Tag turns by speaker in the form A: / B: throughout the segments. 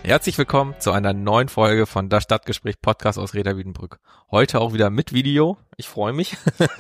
A: Herzlich willkommen zu einer neuen Folge von Das Stadtgespräch Podcast aus Reda-Wiedenbrück. Heute auch wieder mit Video. Ich freue mich.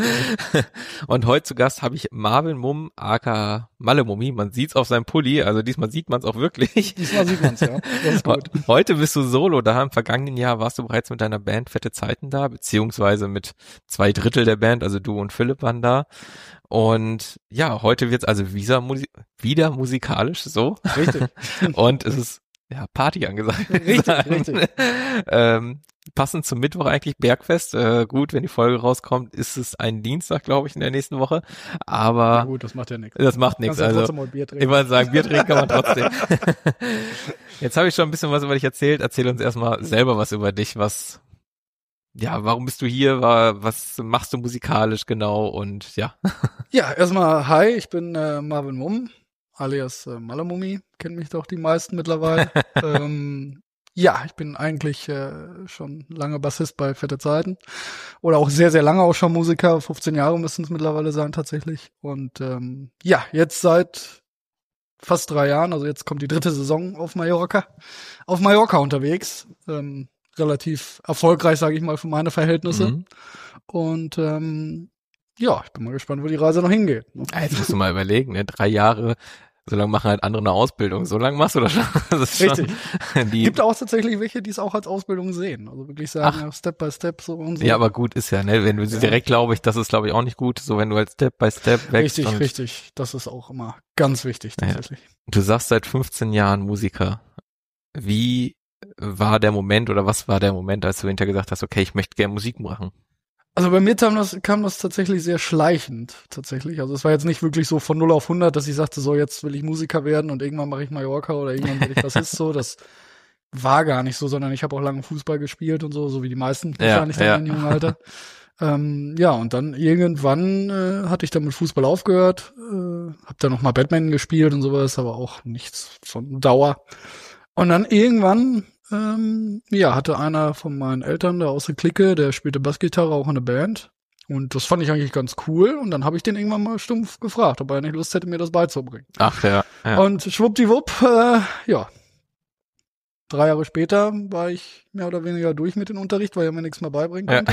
A: Und heute zu Gast habe ich Marvin Mumm, aka Malle Mummi. Man sieht's auf seinem Pulli, also diesmal sieht man es auch wirklich.
B: Diesmal sieht man's, ja. Das ist gut.
A: Heute bist du solo da. Im vergangenen Jahr warst du bereits mit deiner Band Fette Zeiten da, beziehungsweise mit 2/3 der Band, also du und Philipp waren da. Und ja, heute wird's also wieder musikalisch, so.
B: Richtig.
A: Und es ist Party angesagt.
B: Richtig.
A: Passend zum Mittwoch eigentlich, Bergfest. Gut, wenn die Folge rauskommt, ist es ein Dienstag, glaube ich, in der nächsten Woche. Aber
B: ja gut, das macht ja nichts.
A: Das macht nichts. Also immer sagen, Bier trinken kann man trotzdem. Jetzt habe ich schon ein bisschen was über dich erzählt. Erzähl uns erstmal selber was über dich. Warum bist du hier? Was machst du musikalisch genau? Und ja.
B: Ja, erstmal hi, ich bin Marvin Mumm, alias Malle Mummi. Kennen mich doch die meisten mittlerweile. Ich bin eigentlich schon lange Bassist bei Fette Zeiten. Oder auch sehr, sehr lange auch schon Musiker. 15 Jahre müssten es mittlerweile sein tatsächlich. Und jetzt seit fast 3 Jahren, also jetzt kommt die 3. Saison auf Mallorca unterwegs. Relativ erfolgreich, sage ich mal, für meine Verhältnisse. Mhm. Und ich bin mal gespannt, wo die Reise noch hingeht.
A: Jetzt musst du mal überlegen, ne? 3 Jahre, so lange machen halt andere eine Ausbildung. So lange machst du das schon. Das ist
B: richtig. Gibt auch tatsächlich welche, die es auch als Ausbildung sehen. Also wirklich sagen, Step by Step so und so.
A: Ja, aber gut ist ja, ne? Wenn du direkt, glaube ich, das ist, glaube ich, auch nicht gut. So, wenn du halt Step by Step wächst.
B: Richtig. Das ist auch immer ganz wichtig tatsächlich.
A: Ja. Du sagst seit 15 Jahren Musiker. Wie war der Moment oder was war der Moment, als du hinterher gesagt hast, okay, ich möchte gerne Musik machen?
B: Also bei mir kam das tatsächlich sehr schleichend, tatsächlich. Also es war jetzt nicht wirklich so von 0 auf 100, dass ich sagte, so jetzt will ich Musiker werden und irgendwann mache ich Mallorca oder irgendwann will ich Bassist so. Das war gar nicht so, sondern ich habe auch lange Fußball gespielt und so wie die meisten wahrscheinlich dann im jungen Alter. Und dann irgendwann hatte ich dann mit Fußball aufgehört, habe dann noch mal Badminton gespielt und sowas, aber auch nichts von Dauer. Und dann irgendwann hatte einer von meinen Eltern da aus der Clique, der spielte Bassgitarre auch in der Band. Und das fand ich eigentlich ganz cool. Und dann habe ich den irgendwann mal stumpf gefragt, ob er nicht Lust hätte, mir das beizubringen.
A: Ach ja.
B: Und schwuppdiwupp, 3 Jahre später war ich mehr oder weniger durch mit dem Unterricht, weil er mir nichts mehr beibringen konnte.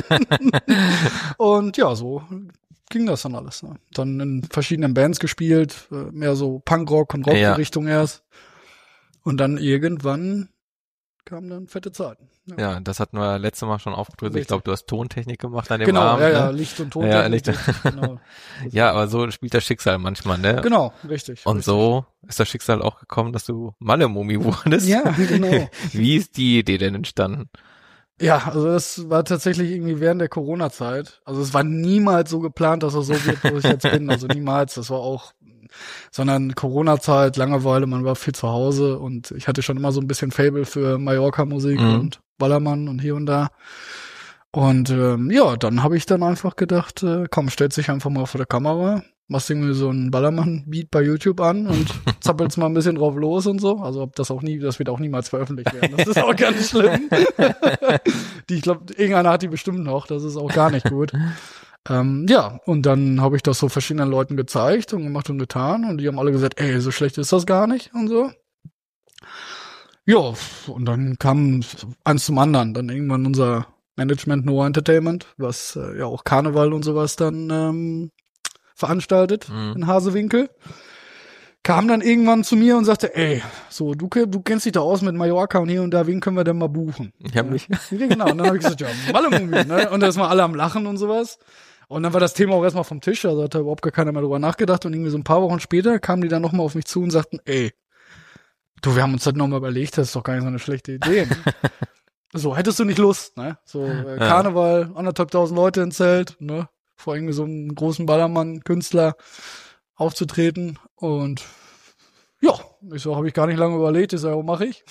B: Und so ging das dann alles. Ne? Dann in verschiedenen Bands gespielt, mehr so Punkrock und Rock-Richtung erst. Und dann irgendwann kamen dann Fette Zeiten.
A: Ja, das hatten wir letztes Mal schon aufgedröselt. Ich glaube, du hast Tontechnik gemacht an dem
B: Abend.
A: Genau,
B: ja, Licht- und Tontechnik.
A: Ja, genau. Ja, aber so spielt das Schicksal manchmal, ne?
B: Genau, richtig.
A: Und so ist das Schicksal auch gekommen, dass du Malle Mummi wurdest.
B: Ja, genau.
A: Wie ist die Idee denn entstanden?
B: Ja, also das war tatsächlich irgendwie während der Corona-Zeit. Also es war niemals so geplant, dass es so wird, wo ich jetzt bin. Also niemals. Das war auch, sondern Corona-Zeit, Langeweile, man war viel zu Hause und ich hatte schon immer so ein bisschen Faible für Mallorca-Musik und Ballermann und hier und da. Und dann habe ich dann einfach gedacht, komm, stellst dich einfach mal vor der Kamera, machst irgendwie so einen Ballermann-Beat bei YouTube an und zappelst mal ein bisschen drauf los und so. Also das wird auch niemals veröffentlicht werden. Das ist auch ganz schlimm. Ich glaube, irgendeiner hat die bestimmt noch, das ist auch gar nicht gut. Und dann habe ich das so verschiedenen Leuten gezeigt und gemacht und getan und die haben alle gesagt, ey, so schlecht ist das gar nicht und so. Ja, und dann kam eins zum anderen. Dann irgendwann unser Management Noah Entertainment, was auch Karneval und sowas dann veranstaltet in Hasewinkel, kam dann irgendwann zu mir und sagte, ey, so, du kennst dich da aus mit Mallorca und hier und da, wen können wir denn mal buchen?
A: Ich hab mich.
B: Ja, genau, und dann habe ich gesagt, Malle Mummi, ne? Und da ist mal alle am Lachen und sowas. Und dann war das Thema auch erstmal vom Tisch, also hat da überhaupt gar keiner mehr drüber nachgedacht und irgendwie so ein paar Wochen später kamen die dann nochmal auf mich zu und sagten, ey, du, wir haben uns das nochmal überlegt, das ist doch gar nicht so eine schlechte Idee. Ne? So, hättest du nicht Lust, ne? So, Karneval, 1.500 Leute im Zelt, ne? Vor irgendwie so einem großen Ballermann-Künstler aufzutreten und ich so, habe ich gar nicht lange überlegt, ich so, mache ich.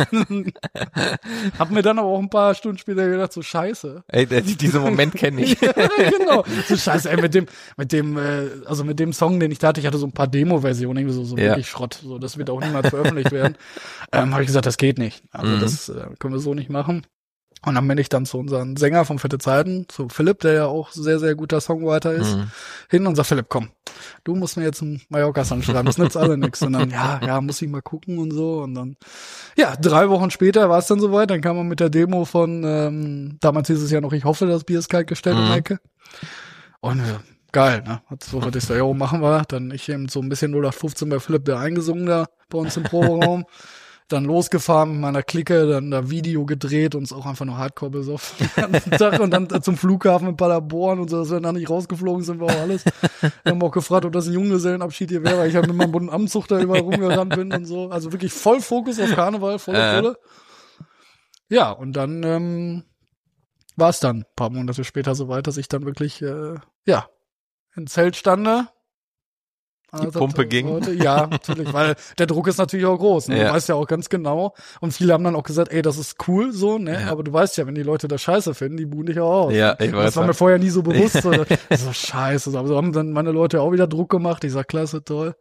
B: Hab mir dann aber auch ein paar Stunden später gedacht, so scheiße.
A: Ey, diesen Moment kenne ich.
B: Ja, genau. So scheiße, ey, mit dem Song, den ich hatte so ein paar Demo-Versionen, irgendwie so wirklich Schrott. So, das wird auch niemals veröffentlicht werden. Habe ich gesagt, das geht nicht. Also das können wir so nicht machen. Und dann bin ich dann zu unserem Sänger von Fette Zeiten, zu Philipp, der ja auch sehr, sehr guter Songwriter ist, hin und sag, Philipp, komm, du musst mir jetzt einen Mallorca-Song schreiben, das nützt alle nix. Und dann, ja, muss ich mal gucken und so. Und dann, 3 Wochen später war es dann soweit, dann kam man mit der Demo von, damals hieß es ja noch, ich hoffe, das Bier ist kalt gestellt in der Ecke. Und geil, ne? So hatte ich so, jo, machen wir. Dann ich eben so ein bisschen 0815 bei Philipp, der eingesungen da bei uns im Proberaum. Dann losgefahren mit meiner Clique, dann da Video gedreht, uns auch einfach nur Hardcore besoffen den ganzen Tag und dann zum Flughafen in Paderborn und so, dass wir dann nicht rausgeflogen sind, war auch alles. Wir haben auch gefragt, ob das ein Junggesellenabschied hier wäre, weil ich halt mit meinem bunten Amtszug da überall rumgerannt bin und so. Also wirklich voll Fokus auf Karneval, volle Pulle. Ja, und dann war es dann ein paar Monate später soweit, dass ich dann wirklich, in Zelt stande.
A: Die Pumpe ging.
B: Ja, natürlich, weil der Druck ist natürlich auch groß. Ne? Du weißt ja auch ganz genau. Und viele haben dann auch gesagt, ey, das ist cool so, ne? Ja. Aber du weißt ja, wenn die Leute das scheiße finden, die buhen dich auch aus.
A: Ja, ich weiß.
B: Das war mir vorher nie so bewusst. So scheiße. Aber so haben dann meine Leute auch wieder Druck gemacht. Ich sag, klasse, toll.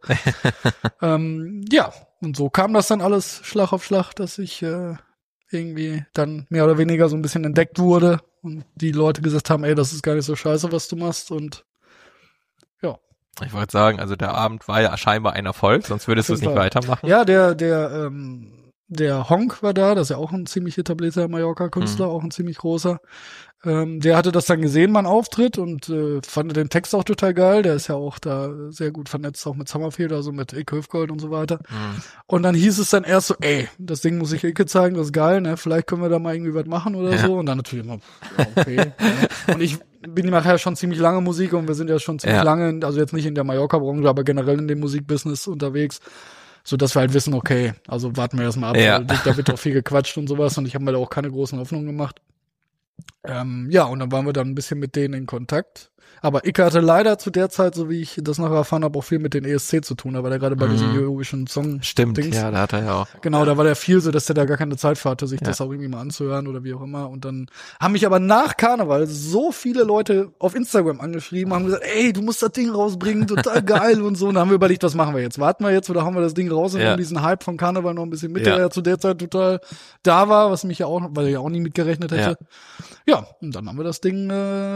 B: Und so kam das dann alles Schlag auf Schlag, dass ich irgendwie dann mehr oder weniger so ein bisschen entdeckt wurde. Und die Leute gesagt haben, ey, das ist gar nicht so scheiße, was du machst. Und
A: ich wollte sagen, also der Abend war ja scheinbar ein Erfolg, sonst würdest du es nicht weitermachen.
B: Ja, der Honk war da, das ist ja auch ein ziemlich etablierter Mallorca-Künstler, auch ein ziemlich großer. Der hatte das dann gesehen, mein Auftritt, und fand den Text auch total geil. Der ist ja auch da sehr gut vernetzt, auch mit Summerfield, also mit Icke Höfgold und so weiter. Und dann hieß es dann erst so, ey, das Ding muss ich Icke zeigen, das ist geil, ne? Vielleicht können wir da mal irgendwie was machen oder so. Und dann natürlich immer, okay. Und ich bin nachher schon ziemlich lange Musik und wir sind ja schon ziemlich lange, also jetzt nicht in der Mallorca-Branche, aber generell in dem Musikbusiness unterwegs, so dass wir halt wissen, okay, also warten wir erstmal ab, weil da wird auch viel gequatscht und sowas und ich habe mir da auch keine großen Hoffnungen gemacht. Und dann waren wir dann ein bisschen mit denen in Kontakt. Aber Icke hatte leider zu der Zeit, so wie ich das nachher erfahren habe, auch viel mit den ESC zu tun, aber der gerade bei diesem Eurovision Song
A: Stimmt,
B: Dings.
A: Ja, da hat er ja auch.
B: Genau, da war der viel so, dass der da gar keine Zeit für hatte, sich das auch irgendwie mal anzuhören oder wie auch immer. Und dann haben mich aber nach Karneval so viele Leute auf Instagram angeschrieben, haben gesagt, ey, du musst das Ding rausbringen, total geil und so. Und dann haben wir überlegt, was machen wir jetzt? Warten wir jetzt oder haben wir das Ding raus und nehmen diesen Hype von Karneval noch ein bisschen mit, der ja zu der Zeit total da war, was mich ja auch, weil ich ja auch nie mitgerechnet hätte. Ja, und dann haben wir das Ding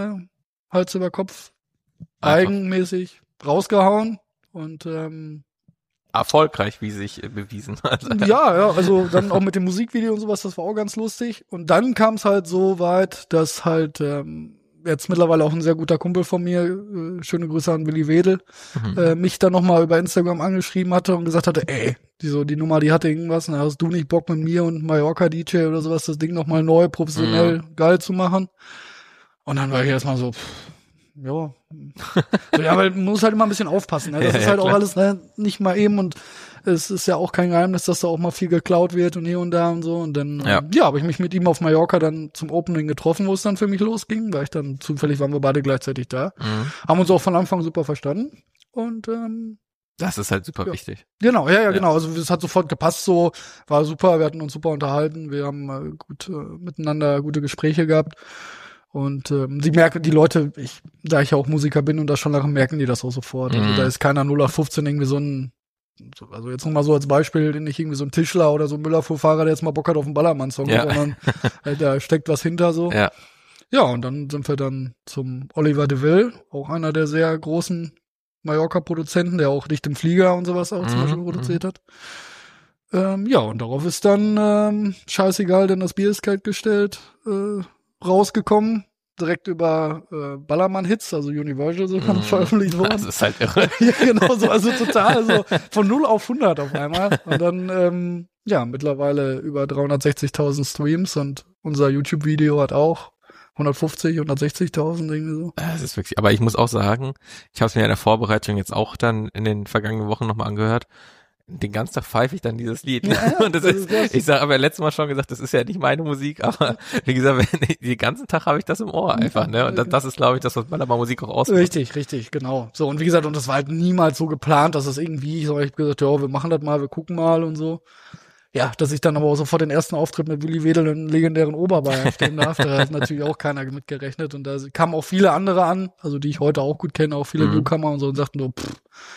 B: Hals über Kopf eigenmäßig rausgehauen und
A: erfolgreich, wie sich bewiesen hat.
B: Ja, also dann auch mit dem Musikvideo und sowas, das war auch ganz lustig. Und dann kam es halt so weit, dass halt jetzt mittlerweile auch ein sehr guter Kumpel von mir, schöne Grüße an Willi Wedel, mich dann nochmal über Instagram angeschrieben hatte und gesagt hatte, ey, die Nummer, die hatte irgendwas, na, hast du nicht Bock mit mir und Mallorca DJ oder sowas, das Ding nochmal neu, professionell, geil zu machen? Und dann war ich erstmal so, ja, weil man muss halt immer ein bisschen aufpassen. Ne? Das ist halt auch alles nicht mal eben und es ist ja auch kein Geheimnis, dass da auch mal viel geklaut wird und hier und da und so. Und dann habe ich mich mit ihm auf Mallorca dann zum Opening getroffen, wo es dann für mich losging, weil ich dann zufällig waren wir beide gleichzeitig da. Haben uns auch von Anfang super verstanden und
A: das ist halt super wichtig.
B: Genau, genau. Also es hat sofort gepasst, so war super. Wir hatten uns super unterhalten, wir haben gut miteinander gute Gespräche gehabt. Und sie merken, die Leute, da ich ja auch Musiker bin und das schon lange, merken die das auch sofort. Also da ist keiner 0815 irgendwie so ein, also jetzt nochmal so als Beispiel, nicht irgendwie so ein Tischler oder so ein Müllabfuhrfahrer, der jetzt mal Bock hat auf einen Ballermann-Song, sondern da steckt was hinter so. Ja, und dann sind wir dann zum Oliver de Will, auch einer der sehr großen Mallorca-Produzenten, der auch Dicht im Flieger und sowas auch zum Beispiel produziert hat. Und darauf ist dann scheißegal, denn das Bier ist kalt gestellt, rausgekommen, direkt über Ballermann-Hits, also Universal sogar veröffentlicht worden. Das
A: ist halt irre.
B: Ja, genau so, also total so von 0 auf 100 auf einmal. Und dann, mittlerweile über 360.000 Streams und unser YouTube-Video hat auch 150, 160.000 irgendwie so.
A: Das ist wirklich, aber ich muss auch sagen, ich habe es mir in der Vorbereitung jetzt auch dann in den vergangenen Wochen nochmal angehört. Den ganzen Tag pfeife ich dann dieses Lied. Ja, und das ist, ich sage aber letztes Mal schon gesagt, das ist ja nicht meine Musik, aber wie gesagt, den ganzen Tag habe ich das im Ohr einfach, ne? Und das ist, glaube ich, das, was Ballermann Musik auch ausmacht.
B: Richtig, genau. So, und wie gesagt, und das war halt niemals so geplant, dass das irgendwie, so ich hab gesagt, ja, wir machen das mal, wir gucken mal und so. Ja, dass ich dann aber auch sofort den ersten Auftritt mit Willi Wedel in legendären Oberbayern stehen darf, da hat natürlich auch keiner mitgerechnet. Und da kamen auch viele andere an, also die ich heute auch gut kenne, auch viele Newcomer und so, und sagten so,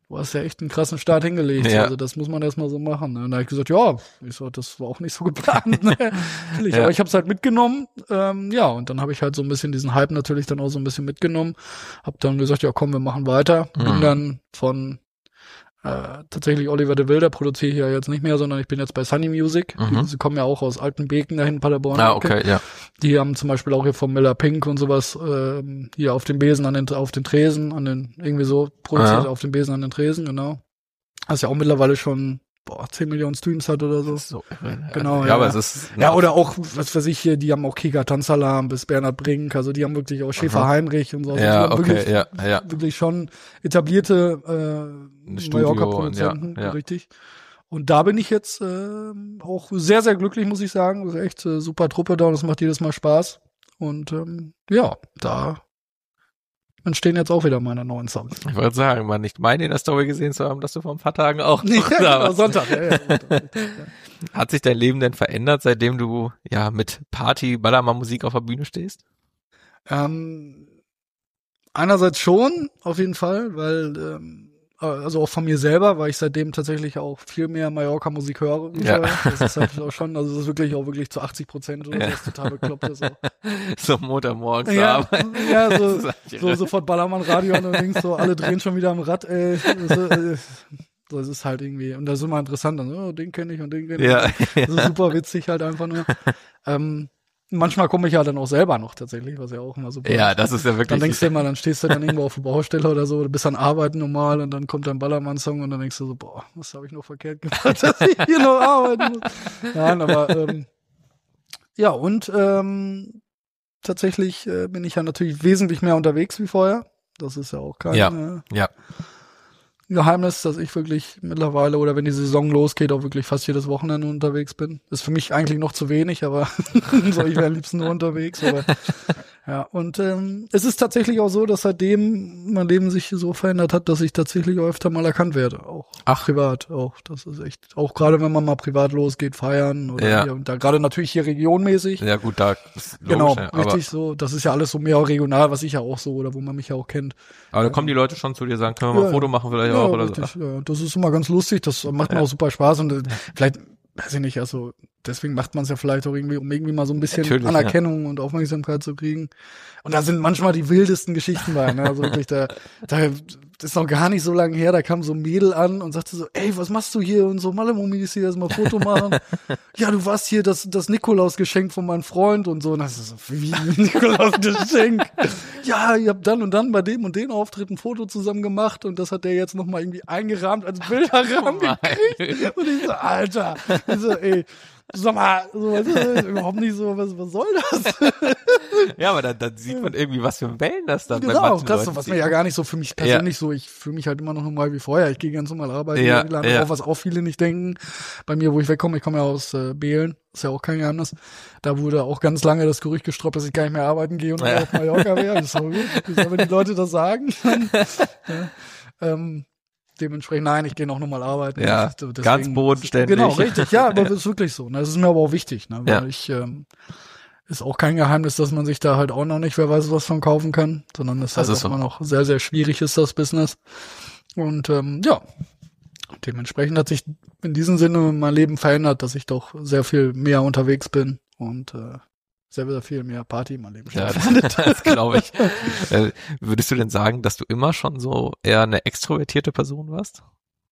B: du hast ja echt einen krassen Start hingelegt.
A: Ja.
B: Also das muss man erstmal so machen. Ne? Und da habe ich gesagt, ja, das war auch nicht so geplant. Ne? Natürlich,
A: Ja.
B: aber ich habe es halt mitgenommen. Ja, und dann habe ich halt so ein bisschen diesen Hype natürlich dann auch so ein bisschen mitgenommen. Hab dann gesagt, ja komm, wir machen weiter. Bin dann von tatsächlich Oliver de Wilder produziere ich ja jetzt nicht mehr, sondern ich bin jetzt bei Sunny Music. Sie kommen ja auch aus Altenbeken dahin in Paderborn.
A: Ah, okay, ja.
B: Die haben zum Beispiel auch hier von Miller Pink und sowas hier auf dem Besen, auf den Tresen, irgendwie so produziert, auf dem Besen an den Tresen, genau. Was ja auch mittlerweile schon 10 Millionen Streams hat oder so.
A: So,
B: genau,
A: ja, aber es ist...
B: Ja, oder auch, was weiß ich hier, die haben auch Kika Tanzalarm bis Bernhard Brink, also die haben wirklich auch Schäfer Heinrich und so. Also
A: Ja,
B: die haben
A: okay,
B: wirklich,
A: ja.
B: wirklich schon etablierte Mallorca-Produzenten,
A: ja.
B: richtig. Und da bin ich jetzt auch sehr, sehr glücklich, muss ich sagen. Das ist echt super Truppe da und es macht jedes Mal Spaß. Und ja, da entstehen jetzt auch wieder meine neuen Songs.
A: Ich wollte sagen, man nicht meine in der Story gesehen zu haben, dass du vor ein paar Tagen auch
B: Ja,
A: noch da
B: genau,
A: warst.
B: Sonntag, Sonntag.
A: Hat sich dein Leben denn verändert, seitdem du ja mit Party-Ballermann-Musik auf der Bühne stehst?
B: Einerseits schon, auf jeden Fall, weil also auch von mir selber, weil ich seitdem tatsächlich auch viel mehr Mallorca-Musik höre.
A: Ja.
B: Das ist halt auch schon, also das ist wirklich zu 80% oder so, das ist total bekloppt. Das auch.
A: So Montagmorgens
B: Ja,
A: Arbeit.
B: ja, so sofort Ballermann Radio und links so, alle drehen schon wieder am Rad, ey. Das ist halt irgendwie, und das ist immer interessant, dann, den kenne ich und den kenne ich.
A: Ja.
B: Das ist super witzig halt einfach nur. Manchmal komme ich ja dann auch selber noch tatsächlich, was ja auch immer super
A: Ja,
B: ist.
A: das ist ja wirklich...
B: Dann denkst du immer, dann stehst du dann irgendwo auf der Baustelle oder so, du bist an Arbeiten normal und dann kommt ein Ballermann-Song und dann denkst du so, boah, was habe ich noch verkehrt gemacht, dass ich hier noch arbeiten muss. Nein, aber ja, und tatsächlich bin ich ja natürlich wesentlich mehr unterwegs wie vorher. Das ist ja auch kein Geheimnis, dass ich wirklich mittlerweile, oder wenn die Saison losgeht, auch wirklich fast jedes Wochenende unterwegs bin. Ist für mich eigentlich noch zu wenig, aber so, ich wäre am liebsten nur unterwegs. Aber ja, und es ist tatsächlich auch so, dass seitdem mein Leben sich so verändert hat, dass ich tatsächlich öfter mal erkannt werde, auch privat. Auch das ist echt, auch gerade wenn man mal privat losgeht, feiern oder hier und da, gerade natürlich hier regionmäßig.
A: Ja gut, da ist logisch,
B: genau,
A: ja,
B: richtig so. Das ist ja alles so mehr regional, was ich ja auch so, oder wo man mich ja auch kennt.
A: Aber da kommen die Leute schon zu dir, sagen, können wir mal ein Foto machen vielleicht auch oder
B: richtig,
A: so.
B: Ja, das ist immer ganz lustig, das macht mir auch super Spaß und vielleicht, weiß ich nicht, also deswegen macht man es ja vielleicht auch irgendwie, um irgendwie mal so ein bisschen
A: Natürlich,
B: Anerkennung und Aufmerksamkeit zu kriegen. Und da sind manchmal die wildesten Geschichten bei, ne? Also wirklich, da das ist noch gar nicht so lange her, da kam so ein Mädel an und sagte so, ey, was machst du hier? Und so, Malle-Mumi ist hier erstmal Foto machen. Ja, du warst hier das Nikolaus-Geschenk von meinem Freund und so. Und das ist so, wie Nikolaus-Geschenk? Ja, ihr habt dann und dann bei dem und den Auftritt ein Foto zusammen gemacht und das hat der jetzt nochmal irgendwie eingerahmt als Bilderrahmen gekriegt. Und ich so, Alter, ich so, ey, sag mal, so, das ist überhaupt nicht so, was soll das?
A: Ja, aber dann sieht man irgendwie, was für Wellen das dann bei
B: Genau,
A: manchen
B: krass,
A: Leuten
B: was
A: zieht.
B: mir ja gar nicht so für mich persönlich so, ich fühle mich halt immer noch normal wie vorher. Ich gehe ganz normal arbeiten, auch was auch viele nicht denken. Bei mir, wo ich wegkomme, ich komme ja aus Behlen, ist ja auch kein Geheimnis. Da wurde auch ganz lange das Gerücht gestreut, dass ich gar nicht mehr arbeiten gehe und auf Mallorca wäre. Das ist so gut. Wenn die Leute das sagen, dann, dementsprechend, nein, ich gehe noch normal arbeiten.
A: Ja,
B: deswegen,
A: ganz bodenständig.
B: Genau, richtig, ja, aber das ist wirklich so. Das ist mir aber auch wichtig, ne, weil ich ist auch kein Geheimnis, dass man sich da halt auch noch nicht, wer weiß was von kaufen kann, sondern es ist halt auch immer noch sehr, sehr schwierig ist, das Business. Und ja, dementsprechend hat sich in diesem Sinne mein Leben verändert, dass ich doch sehr viel mehr unterwegs bin und sehr, sehr viel mehr Party in meinem Leben
A: stattfindet. Ja, das glaube ich. Würdest du denn sagen, dass du immer schon so eher eine extrovertierte Person warst?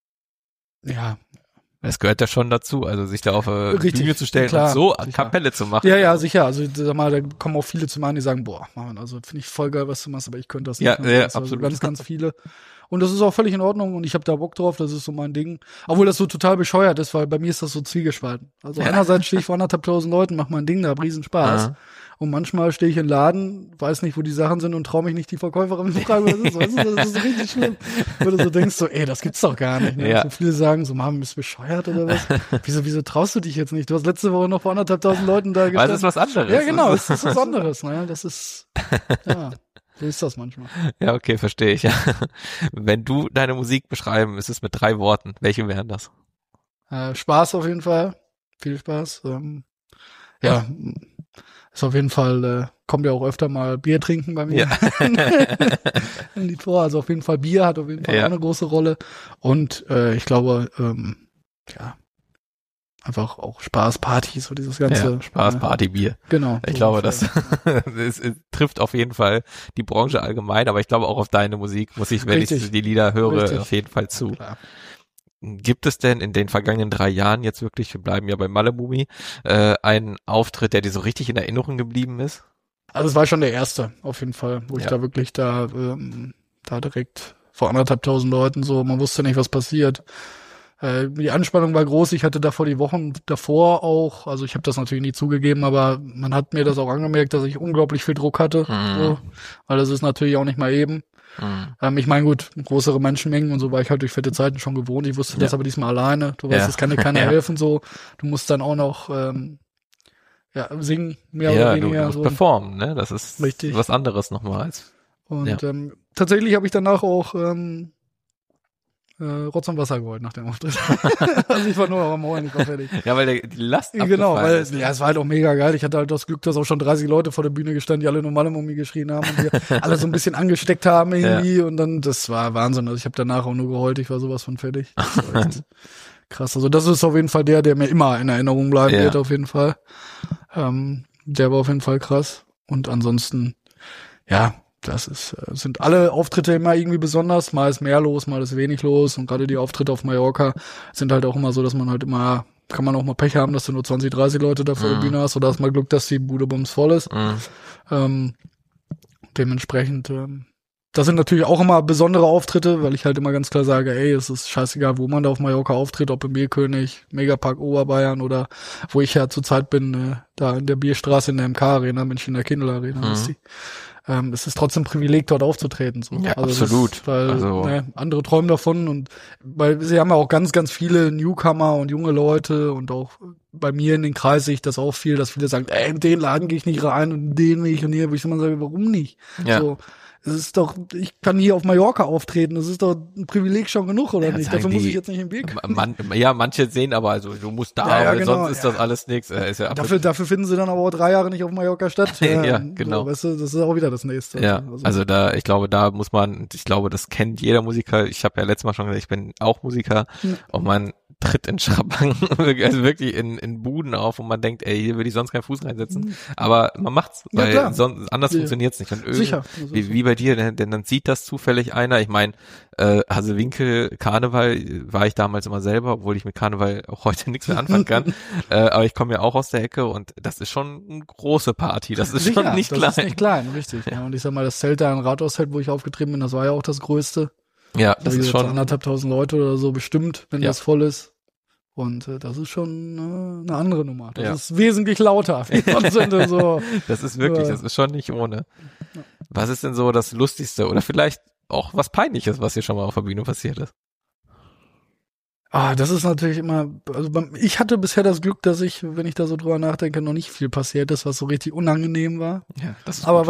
B: Ja.
A: Es gehört ja schon dazu, also sich da auf eine Bühne zu stellen
B: klar,
A: und so
B: sicher.
A: Kapelle zu machen.
B: Ja, sicher. Also sag mal, da kommen auch viele zu mir an, die sagen, boah, Mann, also finde ich voll geil, was du machst, aber ich könnte das nicht.
A: Ja,
B: also
A: absolut.
B: Ganz, ganz viele. Und das ist auch völlig in Ordnung und ich habe da Bock drauf, das ist so mein Ding. Obwohl das so total bescheuert ist, weil bei mir ist das so zwiegespalten. Also einerseits stehe ich vor 1.500 Leuten, mach mein Ding, da hab riesen Spaß. Ja. Und manchmal stehe ich im Laden, weiß nicht, wo die Sachen sind und traue mich nicht, die Verkäuferin zu fragen, was ist. Weißt du, das ist richtig schlimm. Wo du so denkst, so, ey, das gibt's doch gar nicht. Ne? Ja. So viele sagen, so, Mann, bist du bescheuert oder was? Wieso traust du dich jetzt nicht? Du hast letzte Woche noch vor 1.500 Leuten da gestanden.
A: Weil es ist was anderes.
B: Ja, genau, es ist was anderes. Ne? Das ist, ja, so ist das manchmal.
A: Ja, okay, verstehe ich. Ja. Wenn du deine Musik beschreiben müsstest mit 3 Worten, welche wären das?
B: Spaß auf jeden Fall. Viel Spaß. Ja, ist auf jeden Fall kommt ja auch öfter mal Bier trinken bei mir in die Tor. Also auf jeden Fall Bier hat auf jeden Fall auch eine große Rolle. Und ich glaube, einfach auch Spaß, Partys, so dieses ganze.
A: Ja, Spaß, Party, Bier.
B: Genau.
A: Ich glaube, das es trifft auf jeden Fall die Branche allgemein, aber ich glaube auch auf deine Musik muss ich, wenn ich die Lieder höre, auf jeden Fall zu.
B: Klar.
A: Gibt es denn in den vergangenen 3 Jahren jetzt wirklich, wir bleiben ja bei Malle Mumie, einen Auftritt, der dir so richtig in Erinnerung geblieben ist?
B: Also es war schon der erste, auf jeden Fall, wo ich da wirklich da direkt vor 1.500 Leuten so, man wusste nicht, was passiert. Die Anspannung war groß, ich hatte davor die Wochen davor auch, also ich habe das natürlich nie zugegeben, aber man hat mir das auch angemerkt, dass ich unglaublich viel Druck hatte, so, weil das ist natürlich auch nicht mal eben. Ich meine, gut, größere Menschenmengen und so war ich halt durch fette Zeiten schon gewohnt. Ich wusste das aber diesmal alleine. Du weißt, es kann dir keiner helfen, so. Du musst dann auch noch singen, mehr oder weniger.
A: Du musst
B: so
A: performen, ne? Das ist
B: richtig.
A: Was anderes nochmal.
B: Und tatsächlich habe ich danach auch Rotz und Wasser geholt nach dem Auftritt. Also ich war nur am Morgen, ich war fertig.
A: Ja, weil die Last
B: genau, weil ist. Ja, es war halt auch mega geil. Ich hatte halt das Glück, dass auch schon 30 Leute vor der Bühne gestanden, die alle nur Malle Mumie geschrien haben und wir alle so ein bisschen angesteckt haben irgendwie und dann, das war Wahnsinn. Also ich habe danach auch nur geheult, ich war sowas von fertig. Das war echt krass. Also das ist auf jeden Fall der mir immer in Erinnerung bleiben wird, auf jeden Fall. Der war auf jeden Fall krass. Und ansonsten, das sind alle Auftritte immer irgendwie besonders. Mal ist mehr los, mal ist wenig los. Und gerade die Auftritte auf Mallorca sind halt auch immer so, dass man halt immer, kann man auch mal Pech haben, dass du nur 20, 30 Leute da vor der Bühne hast. Oder hast mal Glück, dass die Bude bums voll ist. Dementsprechend, das sind natürlich auch immer besondere Auftritte, weil ich halt immer ganz klar sage, ey, es ist scheißegal, wo man da auf Mallorca auftritt, ob im Bierkönig, Megapark Oberbayern oder wo ich ja zurzeit bin, da in der Bierstraße in der MK-Arena, Münchner Kindle-Arena ist die. Es ist trotzdem ein Privileg, dort aufzutreten. So.
A: Ja,
B: also
A: absolut.
B: Weil andere träumen davon und weil sie haben ja auch ganz, ganz viele Newcomer und junge Leute und auch bei mir in den Kreis sehe ich das auch viel, dass viele sagen, ey, in den Laden gehe ich nicht rein und in den nicht und hier, wo ich immer sage, warum nicht?
A: Ja.
B: So, es ist doch, ich kann hier auf Mallorca auftreten, das ist doch ein Privileg schon genug, oder nicht? Dafür muss ich jetzt nicht im Weg.
A: Manche sehen aber, also du musst da, weil
B: genau,
A: sonst ist das alles nichts.
B: Dafür finden sie dann aber auch 3 Jahre nicht auf Mallorca statt.
A: Ja, genau.
B: So, weißt du, das ist auch wieder das Nächste.
A: Ja, also ich glaube, das kennt jeder Musiker. Ich habe ja letztes Mal schon gesagt, ich bin auch Musiker und man tritt in Schrabanken, also wirklich in Buden auf und man denkt, ey, hier würde ich sonst keinen Fuß reinsetzen. Aber man macht's, weil sonst anders funktioniert's nicht. Und
B: sicher.
A: Wie bei dir, denn dann sieht das zufällig einer. Ich meine, Hasewinkel, Karneval war ich damals immer selber, obwohl ich mit Karneval auch heute nichts mehr anfangen kann. Aber ich komme ja auch aus der Ecke und das ist schon eine große Party. Das ist sicher, schon nicht klein. Das ist
B: nicht klein, richtig. Ja. Und ich sag mal, das Zelt da in Rathauszelt, wo ich aufgetreten bin, das war ja auch das Größte.
A: Ja, das ist schon
B: 1.500 Leute oder so bestimmt, wenn das voll ist. Und das ist schon eine andere Nummer. Das ist wesentlich lauter. So.
A: Das ist wirklich, das ist schon nicht ohne. Ja. Was ist denn so das Lustigste oder vielleicht auch was Peinliches, was hier schon mal auf der Bühne passiert ist?
B: Das ist natürlich immer, also ich hatte bisher das Glück, dass wenn ich da so drüber nachdenke, noch nicht viel passiert ist, was so richtig unangenehm war. Ja, das ist aber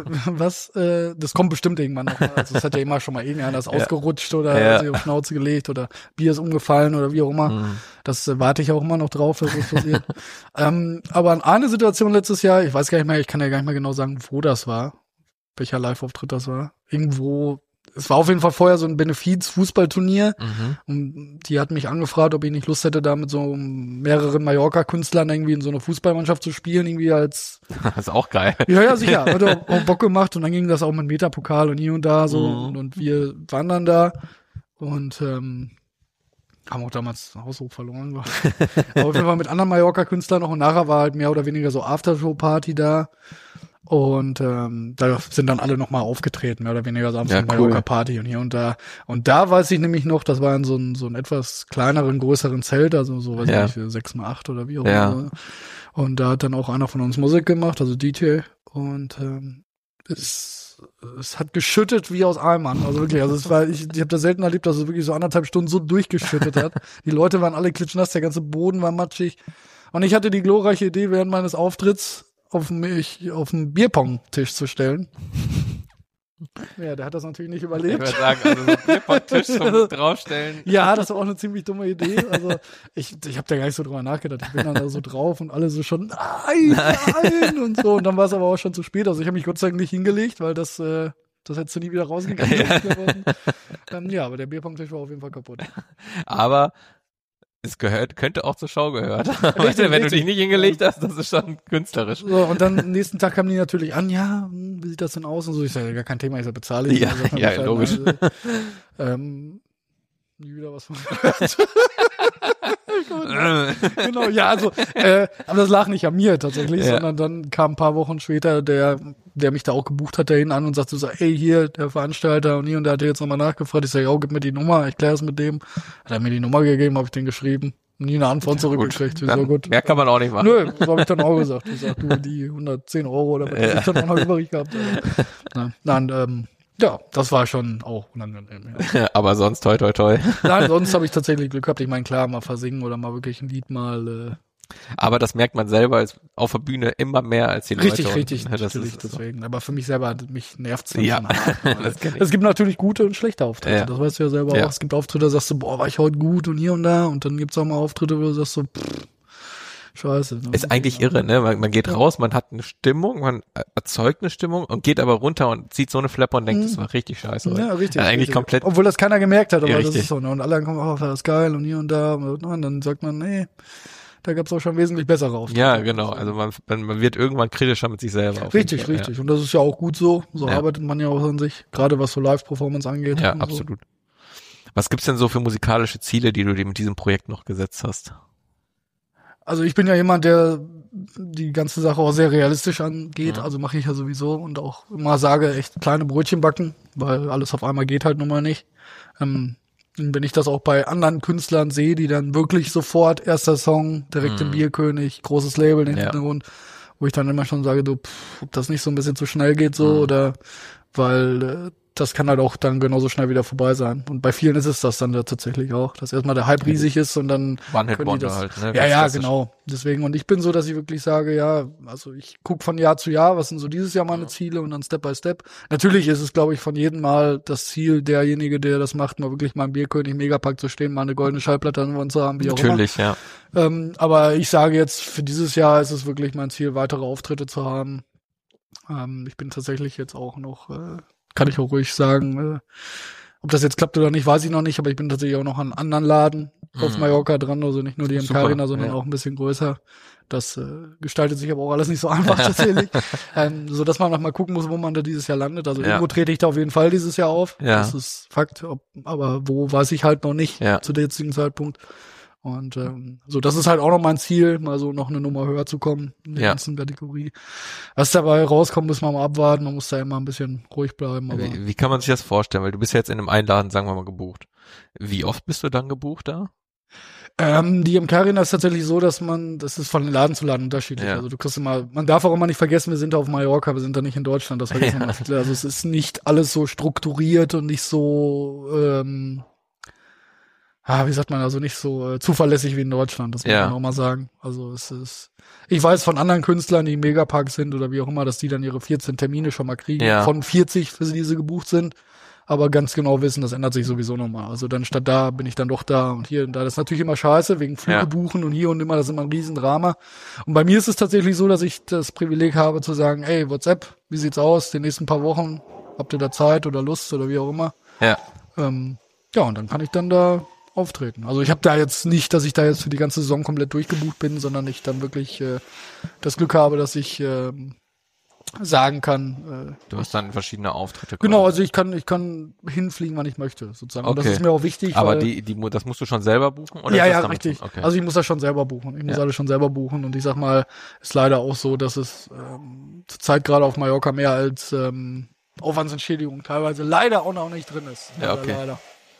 B: das kommt bestimmt irgendwann noch mal. Also es hat ja immer schon mal irgendeiner ausgerutscht oder sich auf Schnauze gelegt oder Bier ist umgefallen oder wie auch immer. Das warte ich auch immer noch drauf, dass das passiert. Aber an eine Situation letztes Jahr, ich weiß gar nicht mehr, ich kann ja gar nicht mehr genau sagen, wo das war, welcher Live-Auftritt das war. Irgendwo. Es war auf jeden Fall vorher so ein Benefiz-Fußballturnier und die hat mich angefragt, ob ich nicht Lust hätte, da mit so mehreren Mallorca-Künstlern irgendwie in so einer Fußballmannschaft zu spielen, irgendwie als...
A: Das ist auch geil.
B: Ja, sicher. Hat auch Bock gemacht und dann ging das auch mit Metapokal und hier und da so und wir waren dann da und haben auch damals Haushoch verloren. Aber auf jeden Fall mit anderen Mallorca-Künstlern noch und nachher war halt mehr oder weniger so Aftershow-Party da. Und da sind dann alle nochmal aufgetreten, mehr oder weniger so am Mallorca-Party und hier und da. Und da weiß ich nämlich noch, das war in so ein etwas kleineren, größeren Zelt, also so, weiß ich nicht, 6x8 oder wie auch immer. Und da hat dann auch einer von uns Musik gemacht, also DJ. Und es hat geschüttet wie aus Eimern. Also wirklich, also ich habe das selten erlebt, dass es wirklich so 1,5 Stunden so durchgeschüttet hat. Die Leute waren alle klitschnass, der ganze Boden war matschig. Und ich hatte die glorreiche Idee, während meines Auftritts auf den Bierpong-Tisch zu stellen. Ja, der hat das natürlich nicht
A: Ich
B: überlebt.
A: würde sagen, also so ein Bierpong-Tisch zum draufstellen.
B: Ja, das war auch eine ziemlich dumme Idee. Also ich habe da gar nicht so drüber nachgedacht. Ich bin dann da so drauf und alle so schon, nein und so. Und dann war es aber auch schon zu spät. Also ich habe mich Gott sei Dank nicht hingelegt, weil das hättest du nie wieder rausgegangen. Ja, aber der Bierpong-Tisch war auf jeden Fall kaputt.
A: Aber es könnte auch zur Show gehört. Weißt du, wenn du dich nicht hingelegt hast, das ist schon künstlerisch.
B: So, und dann am nächsten Tag kamen die natürlich an, ja, wie sieht das denn aus? Und so, ich sage, gar kein Thema, ich sage, bezahle ich.
A: Ja,
B: Also,
A: ja, logisch.
B: Also, nie wieder was von gehört. Genau, ja, also, aber das lag nicht an mir tatsächlich, sondern dann kam ein paar Wochen später der mich da auch gebucht hat, dahin an und sagte so, ey, hier, der Veranstalter und hier, und der hat jetzt nochmal nachgefragt. Ich sage, ja, gib mir die Nummer, ich kläre es mit dem. Hat er mir die Nummer gegeben, habe ich den geschrieben. Nie eine Antwort zurückgekriegt.
A: So, gut. Mehr kann man auch nicht machen.
B: Nö, das habe ich dann auch gesagt. Ich sag, du, die 110 Euro oder was ich dann auch noch übrig gehabt. Nein, ja, das war schon auch unangenehm. Ja.
A: Aber sonst toi toi toi.
B: Nein, sonst habe ich tatsächlich Glück gehabt. Ich meine, klar, mal versingen oder mal wirklich ein Lied mal.
A: Aber das merkt man selber auf der Bühne immer mehr als die Leute.
B: Richtig,
A: das
B: natürlich,
A: ist
B: deswegen. So. Aber für mich selber, mich nervt's
A: ja.
B: Es gibt natürlich gute und schlechte Auftritte.
A: Ja.
B: Das weißt du ja selber auch. Es gibt Auftritte, da sagst du, boah, war ich heute gut und hier und da. Und dann gibt's auch mal Auftritte, wo du sagst so, scheiße.
A: Ist eigentlich irre, ne? Man geht raus, man hat eine Stimmung, man erzeugt eine Stimmung und geht aber runter und zieht so eine Flappe und denkt, das war richtig scheiße.
B: Ja, richtig.
A: Ja, eigentlich
B: richtig.
A: komplett.
B: Obwohl das keiner gemerkt hat, aber
A: Ja,
B: das ist so. Ne? Und alle kommen, oh, das ist geil und hier und da. Und dann sagt man, nee, da gab's auch schon wesentlich bessere Auftritte.
A: Ja, genau. Also man wird irgendwann kritischer mit sich selber.
B: Richtig. Ja. Und das ist ja auch gut so. So arbeitet man ja auch an sich. Gerade was so Live-Performance angeht.
A: Ja, absolut. So. Was gibt's denn so für musikalische Ziele, die du dir mit diesem Projekt noch gesetzt hast?
B: Also ich bin ja jemand, der die ganze Sache auch sehr realistisch angeht. Also mache ich ja sowieso und auch immer sage, echt kleine Brötchen backen, weil alles auf einmal geht halt nun mal nicht. Wenn ich das auch bei anderen Künstlern sehe, die dann wirklich sofort erster Song, direkt im Bierkönig, großes Label in den Hintergrund, wo ich dann immer schon sage, ob das nicht so ein bisschen zu schnell geht so oder weil das kann halt auch dann genauso schnell wieder vorbei sein. Und bei vielen ist es das dann tatsächlich auch, dass erstmal der Hype riesig ist und dann
A: One-Hit-Wonder halt, ne?
B: Ja, genau. Deswegen, und ich bin so, dass ich wirklich sage, ja, also ich gucke von Jahr zu Jahr, was sind so dieses Jahr meine Ziele und dann Step by Step. Natürlich ist es, glaube ich, von jedem Mal das Ziel, derjenige, der das macht, mal wirklich mal im Bierkönig Megapack zu stehen, mal eine goldene Schallplatte an uns zu haben, wie auch
A: Natürlich,
B: immer.
A: Ja.
B: Aber ich sage jetzt, für dieses Jahr ist es wirklich mein Ziel, weitere Auftritte zu haben. Ich bin tatsächlich jetzt auch noch, kann ich auch ruhig sagen, ob das jetzt klappt oder nicht, weiß ich noch nicht, aber ich bin tatsächlich auch noch an einem anderen Laden auf Mallorca dran, also nicht nur die MK Arena, sondern auch ein bisschen größer. Das gestaltet sich aber auch alles nicht so einfach tatsächlich, so dass man noch mal gucken muss, wo man da dieses Jahr landet. Also irgendwo trete ich da auf jeden Fall dieses Jahr auf, das ist Fakt, aber wo weiß ich halt noch nicht zu dem jetzigen Zeitpunkt. Und so, das ist halt auch noch mein Ziel, mal so noch eine Nummer höher zu kommen in der ganzen Kategorie. Was dabei rauskommt, muss man mal abwarten. Man muss da immer ein bisschen ruhig bleiben. Aber
A: wie kann man sich das vorstellen? Weil du bist ja jetzt in einem Einladen, sagen wir mal, gebucht. Wie oft bist du dann gebucht da?
B: Die MK Arena ist tatsächlich so, das ist von Laden zu Laden unterschiedlich. Also du kriegst immer, man darf auch immer nicht vergessen, wir sind da auf Mallorca, wir sind da nicht in Deutschland, das vergessen immer viele. Also es ist nicht alles so strukturiert und nicht so wie sagt man, also nicht so zuverlässig wie in Deutschland, das muss man auch mal sagen. Also ich weiß von anderen Künstlern, die im Megapark sind oder wie auch immer, dass die dann ihre 14 Termine schon mal kriegen, von 40, für die sie gebucht sind, aber ganz genau wissen, das ändert sich sowieso nochmal. Also dann statt da bin ich dann doch da und hier und da. Das ist natürlich immer scheiße, wegen Flüge buchen und hier und immer, das ist immer ein Riesendrama. Und bei mir ist es tatsächlich so, dass ich das Privileg habe zu sagen, ey, WhatsApp, wie sieht's aus, die nächsten paar Wochen, habt ihr da Zeit oder Lust oder wie auch immer?
A: Ja.
B: Und dann kann ich dann da auftreten. Also ich habe da jetzt nicht, dass ich da jetzt für die ganze Saison komplett durchgebucht bin, sondern ich dann wirklich das Glück habe, dass ich sagen kann.
A: Du hast dann verschiedene Auftritte.
B: Genau, also ich kann hinfliegen, wann ich möchte, sozusagen. Und das ist mir auch wichtig.
A: Aber das musst du schon selber buchen? Oder
B: ja, richtig. Okay. Also ich muss das schon selber buchen. Ich muss alles schon selber buchen. Und ich sag mal, ist leider auch so, dass es zurzeit gerade auf Mallorca mehr als Aufwandsentschädigung teilweise leider auch noch nicht drin ist.
A: Ja, okay.
B: Leider.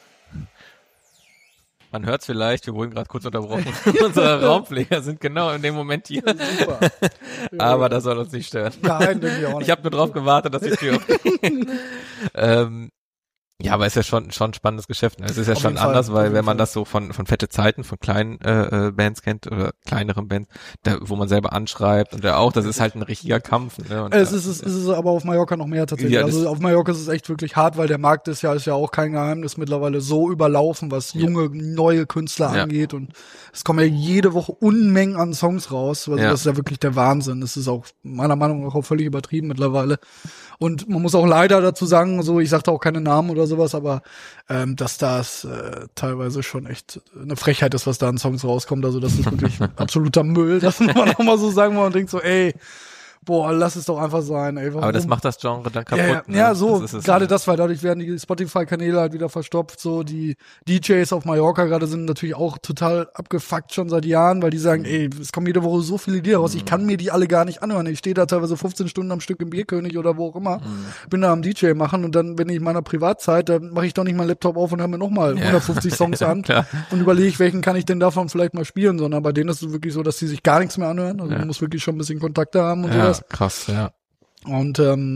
A: Man hört es vielleicht, wir wurden gerade kurz unterbrochen. Unsere Raumpfleger sind genau in dem Moment hier.
B: Super.
A: Aber das soll uns nicht stören.
B: Nein, denke ich auch nicht.
A: Ich habe nur drauf gewartet, dass die Tür aufgeht. Ja, aber ist ja schon ein spannendes Geschäft. Ne? Es ist ja
B: Auf
A: schon
B: jeden Fall,
A: anders,
B: auf
A: weil
B: jeden
A: wenn man
B: Fall.
A: das so von fette Zeiten, von kleinen Bands kennt oder kleineren Bands, wo man selber anschreibt und das ist halt ein richtiger Kampf. Ne? Und
B: Es ist aber auf Mallorca noch mehr tatsächlich.
A: Ja,
B: Also auf Mallorca ist es echt wirklich hart, weil der Markt ist ja auch kein Geheimnis mittlerweile so überlaufen, was junge, neue Künstler
A: Ja.
B: angeht. Und es kommen ja jede Woche Unmengen an Songs raus. Also
A: Ja.
B: das ist ja wirklich der Wahnsinn. Das ist auch meiner Meinung nach auch völlig übertrieben mittlerweile. Und man muss auch leider dazu sagen, so, ich sagte auch keine Namen oder sowas, aber dass das teilweise schon echt eine Frechheit ist, was da an Songs rauskommt. Also das ist wirklich absoluter Müll, das muss man auch mal so sagen, wo man denkt so, ey, boah, lass es doch einfach sein, ey. Warum?
A: aber das macht das Genre dann kaputt.
B: Ja,
A: ne?
B: ja, so,
A: Das ist es,
B: gerade
A: ne?
B: das, weil dadurch werden die Spotify-Kanäle halt wieder verstopft, so, die DJs auf Mallorca gerade sind natürlich auch total abgefuckt schon seit Jahren, weil die sagen, ey, es kommen jede Woche so viele Lieder raus, ich kann mir die alle gar nicht anhören, ich stehe da teilweise 15 Stunden am Stück im Bierkönig oder wo auch immer, bin da am DJ machen und dann, wenn ich in meiner Privatzeit, dann mache ich doch nicht meinen Laptop auf und höre mir nochmal 150 Songs an
A: Klar.
B: und überlege, welchen kann ich denn davon vielleicht mal spielen, sondern bei denen ist es wirklich so, dass die sich gar nichts mehr anhören, also
A: Ja.
B: man muss wirklich schon ein bisschen Kontakte haben und
A: Ja,
B: sowas.
A: krass, ja.
B: Und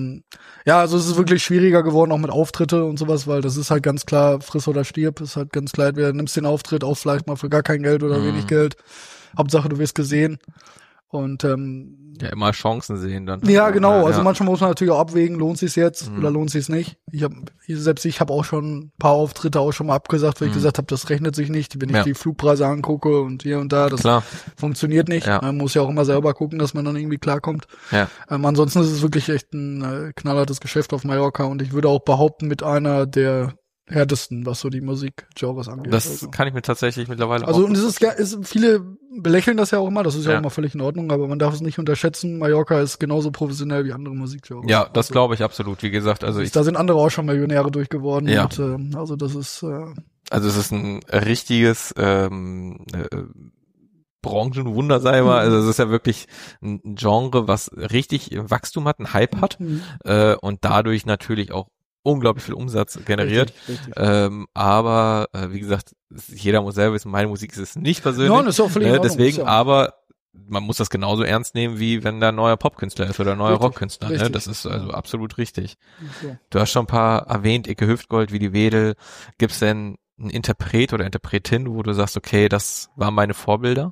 B: ja, also es ist wirklich schwieriger geworden, auch mit Auftritte und sowas, weil das ist halt ganz klar, friss oder stirb, ist halt ganz klar, entweder nimmst den Auftritt auf, vielleicht mal für gar kein Geld oder wenig Geld. Hauptsache, du wirst gesehen. Und
A: Ja, immer Chancen sehen dann.
B: ja, genau. Also
A: ja.
B: manchmal muss man natürlich auch abwägen, lohnt sich's jetzt oder lohnt sich's nicht. Ich habe auch schon ein paar Auftritte auch schon mal abgesagt, weil ich gesagt habe, das rechnet sich nicht, wenn ich
A: Ja.
B: die Flugpreise angucke und hier und da, das
A: Klar.
B: funktioniert nicht.
A: Ja.
B: Man muss ja auch immer selber gucken, dass man dann irgendwie klarkommt.
A: Ja.
B: Ansonsten ist es wirklich echt ein knallhartes Geschäft auf Mallorca und ich würde auch behaupten, mit einer der härtesten, was so die Musikgenres angeht.
A: Das kann ich mir tatsächlich mittlerweile
B: Also
A: auch.
B: und es ist viele belächeln das ja auch immer, das ist ja
A: Ja.
B: auch immer völlig in Ordnung, aber man darf es nicht unterschätzen, Mallorca ist genauso professionell wie andere Musikgenres.
A: Ja, das
B: Also,
A: glaube ich absolut. Wie gesagt, also
B: da sind andere auch schon Millionäre durchgeworden
A: Ja.
B: und also das ist
A: also es ist ein richtiges Branchenwunder, sei mal. Also es ist ja wirklich ein Genre, was richtig Wachstum hat, einen Hype hat und dadurch natürlich auch unglaublich viel Umsatz generiert.
B: richtig.
A: Aber wie gesagt, jeder muss selber wissen, meine Musik ist es nicht persönlich.
B: Ja, das ist auch völlig in Ordnung,
A: deswegen,
B: ist ja-
A: aber man muss das genauso ernst nehmen, wie wenn da ein neuer Popkünstler ist oder ein neuer
B: Richtig,
A: Rockkünstler. Ne?
B: richtig.
A: Das ist also absolut richtig.
B: So.
A: Du hast schon ein paar erwähnt, Icke Hüftgold, wie die Wedel. Gibt's denn einen Interpret oder Interpretin, wo du sagst, okay, das waren meine Vorbilder?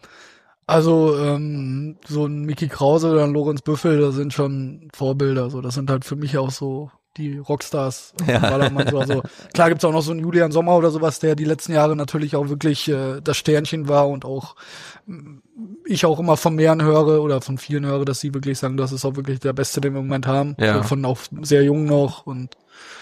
B: Also so ein Mickey Krause oder ein Lorenz Büffel, das sind schon Vorbilder. So, das sind halt für mich auch so die Rockstars.
A: Ja.
B: Ballermann, so. Also klar gibt's auch noch so einen Julian Sommer oder sowas, der die letzten Jahre natürlich auch wirklich das Sternchen war und auch ich auch immer von mehreren höre oder von vielen höre, dass sie wirklich sagen, das ist auch wirklich der Beste, den wir im Moment haben.
A: Ja.
B: So, von auch sehr jung noch und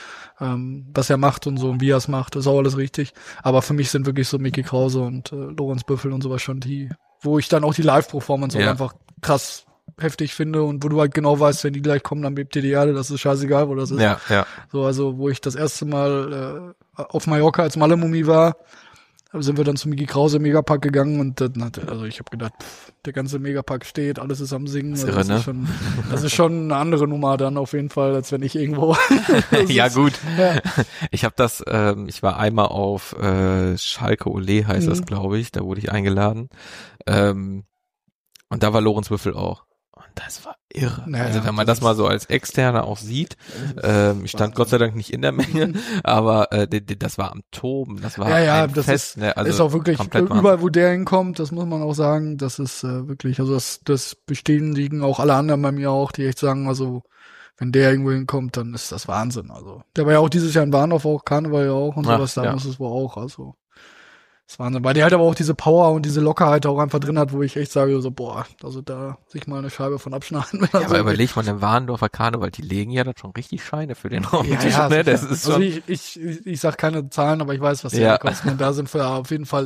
B: was er macht und so und wie er es macht, ist auch alles richtig. Aber für mich sind wirklich so Mickey Krause und Lorenz Büffel und sowas schon die, wo ich dann auch die Live-Performance auch
A: Ja.
B: einfach krass heftig finde und wo du halt genau weißt, wenn die gleich kommen, dann bebt dir die Erde, das ist scheißegal, wo das ist.
A: Ja, ja.
B: So, also wo ich das erste Mal auf Mallorca als Malle-Mumie war, sind wir dann zu Mickey Krause im Megapark gegangen und also ich habe gedacht, der ganze Megapark steht, alles ist am Singen.
A: Ist
B: Also
A: irre, ne?
B: das ist schon eine andere Nummer dann auf jeden Fall, als wenn ich irgendwo
A: Ja, gut.
B: Ja.
A: Ich habe das, ich war einmal auf Schalke Ole, heißt das, glaube ich. Da wurde ich eingeladen. Und da war Lorenz Büffel auch. Und das war irre.
B: Naja,
A: also wenn man
B: das
A: das mal so als Externer auch sieht, ich stand Gott sei Dank nicht in der Menge, aber das war am Toben, das war
B: Ja,
A: ein
B: das
A: Fest. Ne? Also
B: ist auch wirklich
A: komplett Wahnsinn.
B: überall, wo der hinkommt, das muss man auch sagen, das ist wirklich, also das bestätigen auch alle anderen bei mir auch, die echt sagen, also wenn der irgendwo hinkommt, dann ist das Wahnsinn. Also der war ja auch dieses Jahr in Warndorf auch, Karneval ja auch und
A: Ach,
B: sowas, da
A: ja.
B: muss es wohl auch, also das ist Wahnsinn. Weil der halt aber auch diese Power und diese Lockerheit auch einfach drin hat, wo ich echt sage, so boah, also da sich mal eine Scheibe von abschneiden. Wenn
A: Ja,
B: er
A: aber
B: so
A: überleg mal, im Warndorfer Karneval, die legen ja dann schon richtig Scheine für den Raum.
B: Ja,
A: ne? Das
B: sicher.
A: ist
B: Also
A: schon,
B: ich sag keine Zahlen, aber ich weiß, was die
A: Ja.
B: kosten. Und da sind wir auf jeden Fall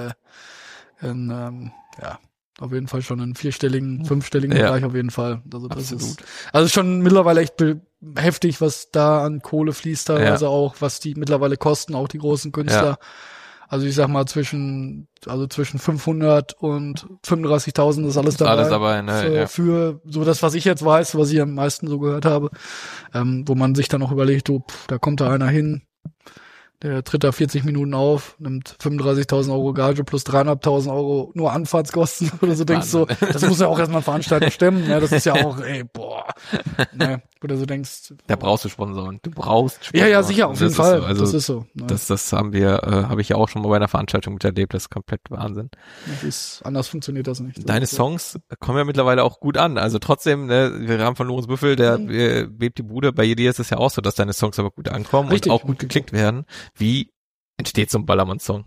B: auf jeden Fall schon in vierstelligen, fünfstelligen
A: Ja.
B: Bereich auf jeden Fall. Also das
A: Absolut.
B: ist also schon mittlerweile echt heftig, was da an Kohle fließt teilweise auch, was die mittlerweile kosten, auch die großen Künstler.
A: Ja.
B: Also ich sag mal zwischen 500 und 35.000 ist alles dabei.
A: alles dabei, ne? Ja.
B: Für so das, was ich jetzt weiß, was ich am meisten so gehört habe, wo man sich dann auch überlegt, da kommt da einer hin, der tritt da 40 Minuten auf, nimmt 35.000 Euro Gage plus 3.500 Euro nur Anfahrtskosten oder so, denkst du, das muss ja auch erstmal ein Veranstalter stemmen, ne? Das ist ja auch, ey, boah. Ne? Wo du so denkst,
A: Da brauchst du Sponsoren. Du brauchst
B: Sponsoren. Ja, sicher, auf jeden Fall.
A: So. Also,
B: das ist so. Ne?
A: Das habe ich ja auch schon mal bei einer Veranstaltung miterlebt. Das ist komplett Wahnsinn.
B: Anders funktioniert das nicht.
A: Deine Songs kommen ja mittlerweile auch gut an. Also trotzdem, ne, wir haben von Lorenz Büffel, der bebt die Bude. Bei dir ist es ja auch so, dass deine Songs aber gut ankommen und auch gut geklickt werden. Wie entsteht so ein Ballermann-Song?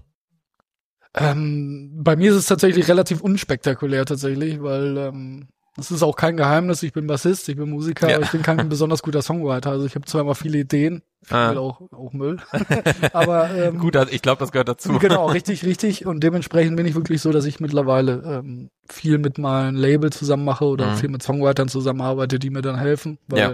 B: Bei mir ist es tatsächlich relativ unspektakulär tatsächlich, weil es ist auch kein Geheimnis, ich bin Bassist, ich bin Musiker, aber ich bin kein besonders guter Songwriter. Also ich habe zwar immer viele Ideen, auch Müll. Aber
A: gut, ich glaube, das gehört dazu.
B: Genau, richtig. Und dementsprechend bin ich wirklich so, dass ich mittlerweile viel mit meinem Label zusammen mache oder viel mit Songwritern zusammenarbeite, die mir dann helfen. Weil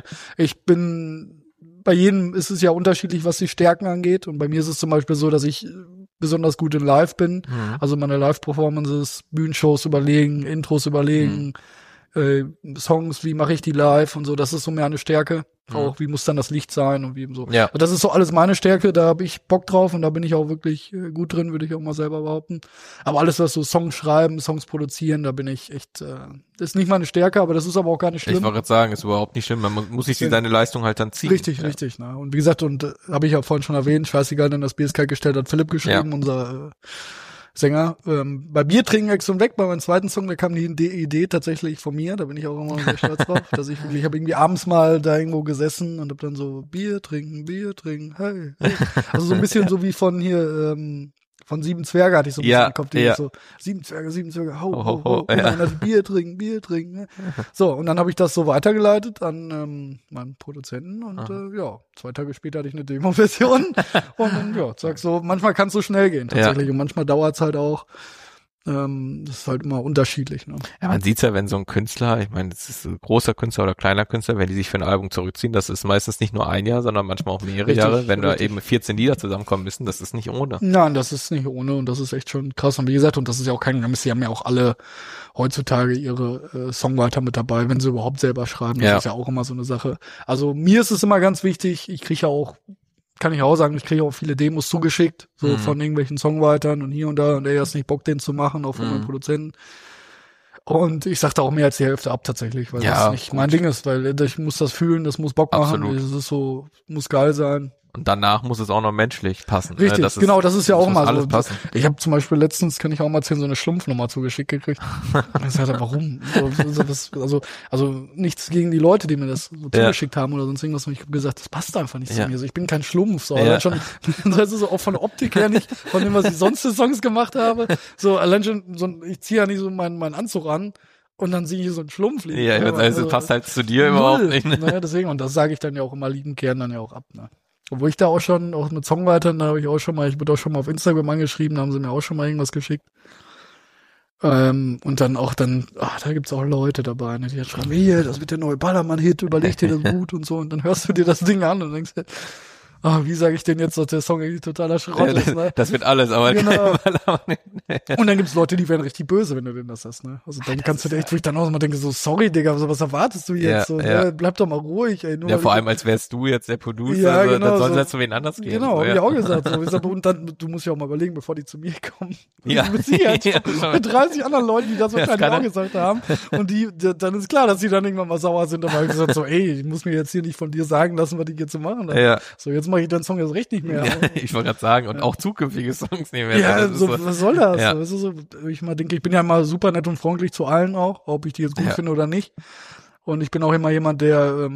B: bei jedem ist es ja unterschiedlich, was die Stärken angeht. Und bei mir ist es zum Beispiel so, dass ich besonders gut in Live bin. Also meine Live-Performances, Bühnenshows überlegen, Intros überlegen, Songs, wie mache ich die live und so, das ist so mehr eine Stärke. Auch wie muss dann das Licht sein und wie so. Ja. Das ist so alles meine Stärke, da habe ich Bock drauf und da bin ich auch wirklich gut drin, würde ich auch mal selber behaupten. Aber alles, was so Songs schreiben, Songs produzieren, da bin ich echt, das ist nicht meine Stärke, aber das ist aber auch gar nicht schlimm.
A: Ich wollte gerade sagen, ist überhaupt nicht schlimm, man muss sich seine Leistung halt dann ziehen.
B: Richtig. Ne? Und wie gesagt, habe ich ja vorhin schon erwähnt, scheißegal, denn das BSK gestellt hat Philipp geschrieben, unser Sänger. Bei Bier trinken Ex und weg, bei meinem zweiten Song, da kam die Idee tatsächlich von mir, da bin ich auch immer sehr stolz drauf, dass ich habe irgendwie abends mal da irgendwo gesessen und hab dann so Bier trinken, hey. Also so ein bisschen so wie von hier, von Sieben Zwerge hatte ich so ein bisschen im Kopf, die so, Sieben Zwerge, ho. Und dann hat Bier trinken. Ne? So, und dann habe ich das so weitergeleitet an meinen Produzenten und 2 Tage später hatte ich eine Demo-Version und dann, sag so, manchmal kann es so schnell gehen tatsächlich und manchmal dauert es halt auch. Das ist halt immer unterschiedlich. Ne?
A: Ja, man sieht's ja, wenn so ein Künstler, ich meine, das ist ein großer Künstler oder kleiner Künstler, wenn die sich für ein Album zurückziehen, das ist meistens nicht nur ein Jahr, sondern manchmal auch mehrere Jahre. Wenn da eben 14 Lieder zusammenkommen müssen, das ist nicht ohne.
B: Nein, das ist nicht ohne und das ist echt schon krass. Und wie gesagt, und das ist ja auch kein Geheimnis, die haben ja auch alle heutzutage ihre Songwriter mit dabei, wenn sie überhaupt selber schreiben. Das ist ja auch immer so eine Sache. Also mir ist es immer ganz wichtig, ich kriege ja auch, kann ich auch sagen, ich kriege auch viele Demos zugeschickt, so von irgendwelchen Songwritern und hier und da und er hat nicht Bock, den zu machen, auch von meinen Produzenten. Und ich sagte auch mehr als die Hälfte ab tatsächlich, weil das nicht mein Ding ist, weil ich muss das fühlen, das muss Bock machen, es ist so, muss geil sein.
A: Und danach muss es auch noch menschlich passen.
B: Richtig,
A: das
B: ist ja auch mal so.
A: Passen.
B: Ich habe zum Beispiel letztens, kann ich auch mal erzählen, so eine Schlumpfnummer zugeschickt gekriegt. Ich sagte, warum? Also nichts gegen die Leute, die mir das so zugeschickt haben oder sonst irgendwas. Und ich habe gesagt, das passt einfach nicht zu mir. Also ich bin kein Schlumpf. So. Allein schon, das ist so auch von der Optik her nicht, von dem, was ich sonst für Songs gemacht habe. So, allein schon, ich ziehe ja nicht so meinen Anzug an. Und dann sehe ich so einen Schlumpf liegen.
A: Ja, also passt halt zu dir überhaupt nicht. Ne?
B: Naja, deswegen, und das sage ich dann ja auch immer liebend gern dann ja auch ab. Ne? Obwohl ich da auch mit Songwritern, da habe ich wurde auch schon mal auf Instagram angeschrieben, da haben sie mir auch schon mal irgendwas geschickt. Und dann auch da gibt's auch Leute dabei, ne, die halt schreiben, hier, das wird der neue Ballermann-Hit, überleg dir das gut und so. Und dann hörst du dir das Ding an und denkst, wie sage ich denn jetzt, dass der Song eigentlich totaler Schrott ist, ne?
A: Das wird alles, aber
B: genau. Und dann gibt's Leute, die werden richtig böse, wenn du denn das hast, ne? Also dann kannst du dir echt, wo ich dann auch mal denke, so, sorry, Digga, was erwartest du jetzt? Bleib doch mal ruhig, ey.
A: Nur vor allem, als wärst du jetzt der Producer,
B: ja,
A: also,
B: genau,
A: dann soll es halt zu wen anders gehen.
B: Genau,
A: so,
B: hab ich auch gesagt. So. Und dann, du musst ja auch mal überlegen, bevor die zu mir kommen.
A: Ja.
B: Mit Sicherheit mit 30 anderen Leuten, die das wahrscheinlich auch gesagt haben. Und dann ist klar, dass die dann irgendwann mal sauer sind. Aber ich gesagt so, ey, ich muss mir jetzt hier nicht von dir sagen lassen, was ich hier zu machen habe.
A: Ja.
B: So, jetzt mache ich den Song jetzt recht nicht mehr.
A: Ja, ich wollte gerade sagen, und auch zukünftige Songs nicht mehr.
B: Ja, so, was soll das?
A: Ja.
B: Das ist so, ich mal denke, ich bin ja immer super nett und freundlich zu allen auch, ob ich die jetzt gut finde oder nicht. Und ich bin auch immer jemand, der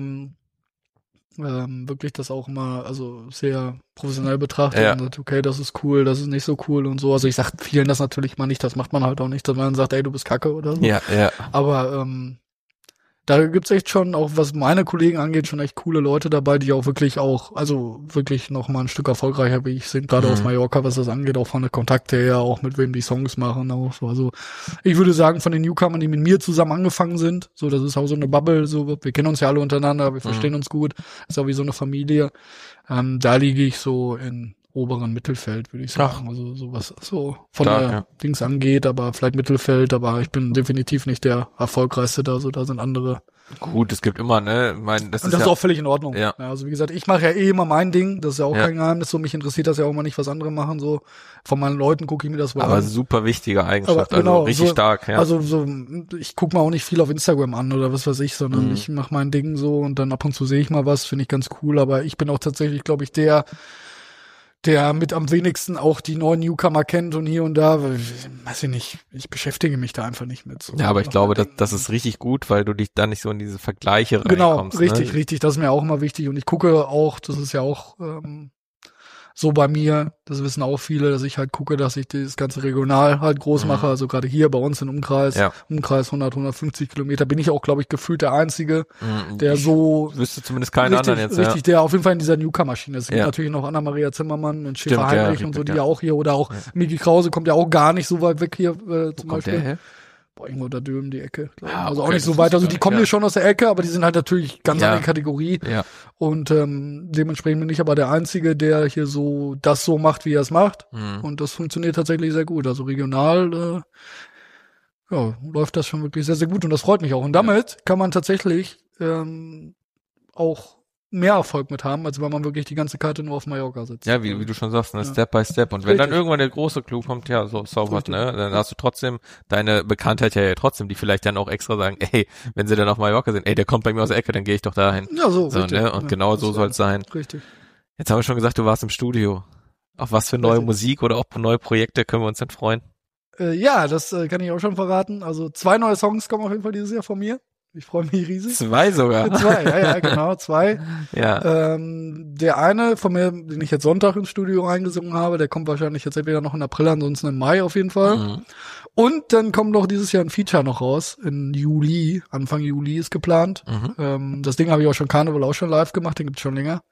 B: wirklich das auch immer also sehr professionell betrachtet und sagt, okay, das ist cool, das ist nicht so cool und so. Also ich sag vielen das natürlich mal nicht, das macht man halt auch nicht, dass man sagt, ey, du bist Kacke oder so.
A: Ja.
B: Aber da gibt's echt schon, auch was meine Kollegen angeht, schon echt coole Leute dabei, die auch wirklich noch mal ein Stück erfolgreicher wie ich sind, gerade auf Mallorca, was das angeht, auch von der Kontakte her, auch mit wem die Songs machen, auch so. Also ich würde sagen, von den Newcomern, die mit mir zusammen angefangen sind, so, das ist auch so eine Bubble, so, wir kennen uns ja alle untereinander, wir verstehen uns gut, ist auch wie so eine Familie. Da liege ich so in oberen Mittelfeld, würde ich sagen. Also sowas so von
A: Stark,
B: der
A: ja.
B: Dings angeht, aber vielleicht Mittelfeld, aber ich bin definitiv nicht der erfolgreichste da, so da sind andere.
A: Gut, es gibt immer, ne, ich meine, das
B: Und
A: ist
B: das ist
A: ja,
B: auch völlig in Ordnung.
A: ja.
B: Also wie gesagt, ich mache ja eh immer mein Ding, das ist ja auch
A: Ja.
B: kein Geheimnis, so mich interessiert das ja auch mal nicht, was andere machen, so von meinen Leuten gucke ich mir das wohl
A: aber
B: an.
A: super wichtige Eigenschaft,
B: Aber genau,
A: also richtig
B: so,
A: stark, ja.
B: Also so, ich gucke mal auch nicht viel auf Instagram an oder was weiß ich, sondern ich mache mein Ding so und dann ab und zu sehe ich mal was, finde ich ganz cool, aber ich bin auch tatsächlich, glaube ich, der mit am wenigsten auch die neuen Newcomer kennt und hier und da, weiß ich nicht, ich beschäftige mich da einfach nicht mit. So.
A: Ja, aber ich glaube, das ist richtig gut, weil du dich da nicht so in diese Vergleiche
B: Genau,
A: reinkommst.
B: richtig, das ist mir auch immer wichtig und ich gucke auch, das ist ja auch so bei mir, das wissen auch viele, dass ich halt gucke, dass ich das ganze regional halt groß mache, also gerade hier bei uns im Umkreis, Umkreis 100, 150 Kilometer, bin ich auch, glaube ich, gefühlt der Einzige, der so
A: wüsste zumindest keinen anderen jetzt,
B: richtig, der auf jeden Fall in dieser Newcomer-Maschine ist. Es gibt
A: Ja.
B: natürlich noch Anna-Maria Zimmermann und
A: Stimmt,
B: Schäfer Heinrich und so, die ja auch hier, oder auch Miki Krause kommt ja auch gar nicht so weit weg hier zum
A: kommt
B: Beispiel.
A: der her?
B: Boah, irgendwo da drüben die Ecke.
A: Ah,
B: Also auch
A: okay,
B: nicht so
A: das
B: weit.
A: wusste
B: Also
A: ich
B: die
A: gar
B: kommen
A: nicht,
B: hier schon aus der Ecke, aber die sind halt natürlich ganz
A: Ja.
B: andere Kategorie.
A: Ja.
B: Und dementsprechend bin ich aber der Einzige, der hier so das so macht, wie er es macht. Und das funktioniert tatsächlich sehr gut. Also regional läuft das schon wirklich sehr, sehr gut. Und das freut mich auch. Und damit kann man tatsächlich auch mehr Erfolg mit haben, als wenn man wirklich die ganze Karte nur auf Mallorca sitzt.
A: Ja, wie du schon sagst, ne, Step by Step. Und wenn dann
B: Richtig.
A: irgendwann der große Clou kommt, ja, so what,
B: Richtig.
A: ne, dann hast du trotzdem deine Bekanntheit ja trotzdem, die vielleicht dann auch extra sagen, ey, wenn sie dann auf Mallorca sind, ey, der kommt bei mir aus der Ecke, dann gehe ich doch dahin.
B: Ja, so
A: Ne? Und
B: Ja,
A: genau
B: das
A: so
B: war-
A: soll es sein.
B: Richtig.
A: Jetzt haben wir schon gesagt, du warst im Studio. Auf was für neue
B: Richtig.
A: Musik oder auch neue Projekte können wir uns denn freuen?
B: Ja, das kann ich auch schon verraten. Also 2 neue Songs kommen auf jeden Fall dieses Jahr von mir. Ich freue mich riesig.
A: 2 sogar.
B: 2, ja, genau, 2.
A: Ja.
B: Der eine von mir, den ich jetzt Sonntag ins Studio reingesungen habe, der kommt wahrscheinlich jetzt entweder noch in April, ansonsten im Mai auf jeden Fall. Und dann kommt noch dieses Jahr ein Feature noch raus, in Juli, Anfang Juli ist geplant. Das Ding habe ich auch schon Karneval auch schon live gemacht, den gibt's schon länger.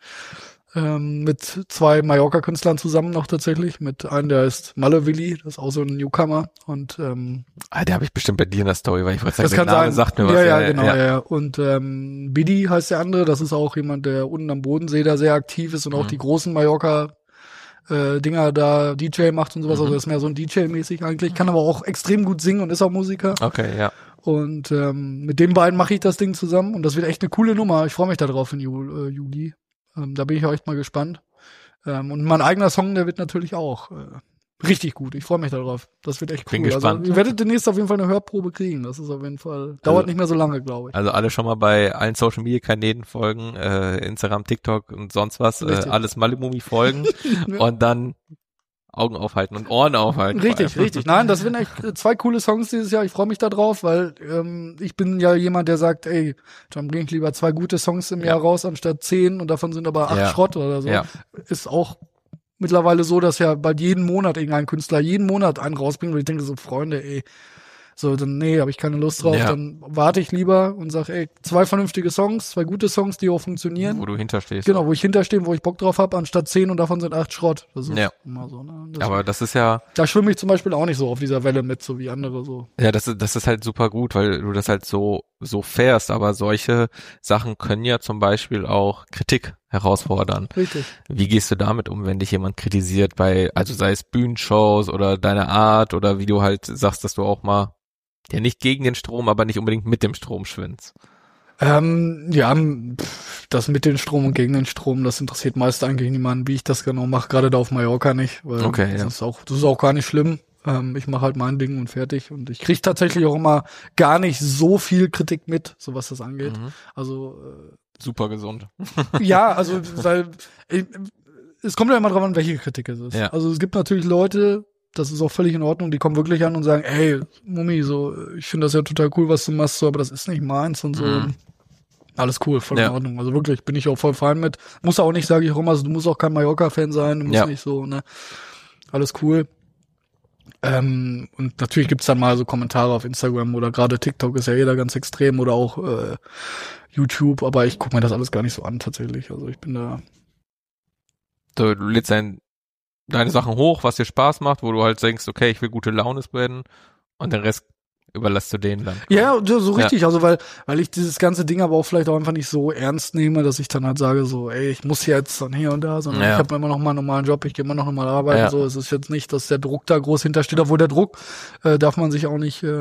B: Mit 2 Mallorca-Künstlern zusammen noch tatsächlich, mit einem, der heißt Malle Willi, das ist auch so ein Newcomer und
A: Der habe ich bestimmt bei dir in der Story, weil ich wollte
B: das
A: sagen, der
B: kann
A: Name
B: sein.
A: sagt mir was.
B: Ja, genau, ja. Und Bidi heißt der andere, das ist auch jemand, der unten am Bodensee da sehr aktiv ist und auch die großen Mallorca Dinger da DJ macht und sowas, also ist mehr so ein DJ-mäßig eigentlich, kann aber auch extrem gut singen und ist auch Musiker.
A: Okay, ja.
B: Und mit den beiden mache ich das Ding zusammen und das wird echt eine coole Nummer. Ich freue mich da drauf in Juli. Da bin ich auch echt mal gespannt. Und mein eigener Song, der wird natürlich auch richtig gut. Ich freue mich darauf. Das wird echt cool.
A: Bin gespannt.
B: Also, ihr werdet demnächst auf jeden Fall eine Hörprobe kriegen. Das ist auf jeden Fall, dauert nicht mehr so lange, glaube ich.
A: Also alle schon mal bei allen Social Media Kanälen folgen, Instagram, TikTok und sonst was, alles Malemumi folgen und dann Augen aufhalten und Ohren aufhalten.
B: Richtig. Nein, das sind echt 2 coole Songs dieses Jahr. Ich freue mich da drauf, weil ich bin ja jemand, der sagt, ey, dann bringe ich lieber 2 gute Songs im Jahr raus, anstatt 10 und davon sind aber 8 Schrott oder so.
A: Ja.
B: Ist auch mittlerweile so, dass ja bald jeden Monat irgendein Künstler jeden Monat einen rausbringt und ich denke so, Freunde, ey, so, dann, nee, habe ich keine Lust drauf, dann warte ich lieber und sag, ey, 2 vernünftige Songs, 2 gute Songs, die auch funktionieren.
A: Wo du hinterstehst.
B: Genau, wo ich hinterstehe, wo ich Bock drauf habe, anstatt 10 und davon sind 8 Schrott. Das ist immer so, ne?
A: Aber das ist ja...
B: Da schwimme ich zum Beispiel auch nicht so auf dieser Welle mit, so wie andere so.
A: Ja, das ist halt super gut, weil du das halt so fährst, aber solche Sachen können ja zum Beispiel auch Kritik herausfordern.
B: Richtig.
A: Wie gehst du damit um, wenn dich jemand kritisiert also sei es Bühnenshows oder deine Art oder wie du halt sagst, dass du auch mal ja nicht gegen den Strom, aber nicht unbedingt mit dem Strom schwimmst?
B: Das mit dem Strom und gegen den Strom, das interessiert meist eigentlich niemanden, wie ich das genau mache, gerade da auf Mallorca nicht. Weil das ist auch gar nicht schlimm. Ich mache halt mein Ding und fertig. Und ich kriege tatsächlich auch immer gar nicht so viel Kritik mit, so was das angeht. Also
A: super gesund.
B: ja, also weil es kommt ja immer drauf an, welche Kritik es ist.
A: Ja.
B: Also es gibt natürlich Leute, das ist auch völlig in Ordnung, die kommen wirklich an und sagen, ey, Mummi, so, ich finde das ja total cool, was du machst, so, aber das ist nicht meins und so. Alles cool, voll in Ordnung. Also wirklich, bin ich auch voll fein mit. Muss auch nicht, sage ich auch immer, also du musst auch kein Mallorca-Fan sein, du musst nicht so, ne. Alles cool. Und natürlich gibt's dann mal so Kommentare auf Instagram oder gerade TikTok ist ja jeder ganz extrem oder auch YouTube, aber ich gucke mir das alles gar nicht so an tatsächlich. Also ich bin da.
A: Du lädst deine Sachen hoch, was dir Spaß macht, wo du halt denkst, okay, ich will gute Laune spreaden und den Rest überlässt du denen dann.
B: Ja, so richtig, also weil ich dieses ganze Ding aber auch vielleicht auch einfach nicht so ernst nehme, dass ich dann halt sage so, ey, ich muss jetzt dann hier und da, sondern ich habe immer noch mal einen normalen Job, ich gehe immer noch normal arbeiten, so. Es ist jetzt nicht, dass der Druck da groß hintersteht, obwohl der Druck darf man sich auch nicht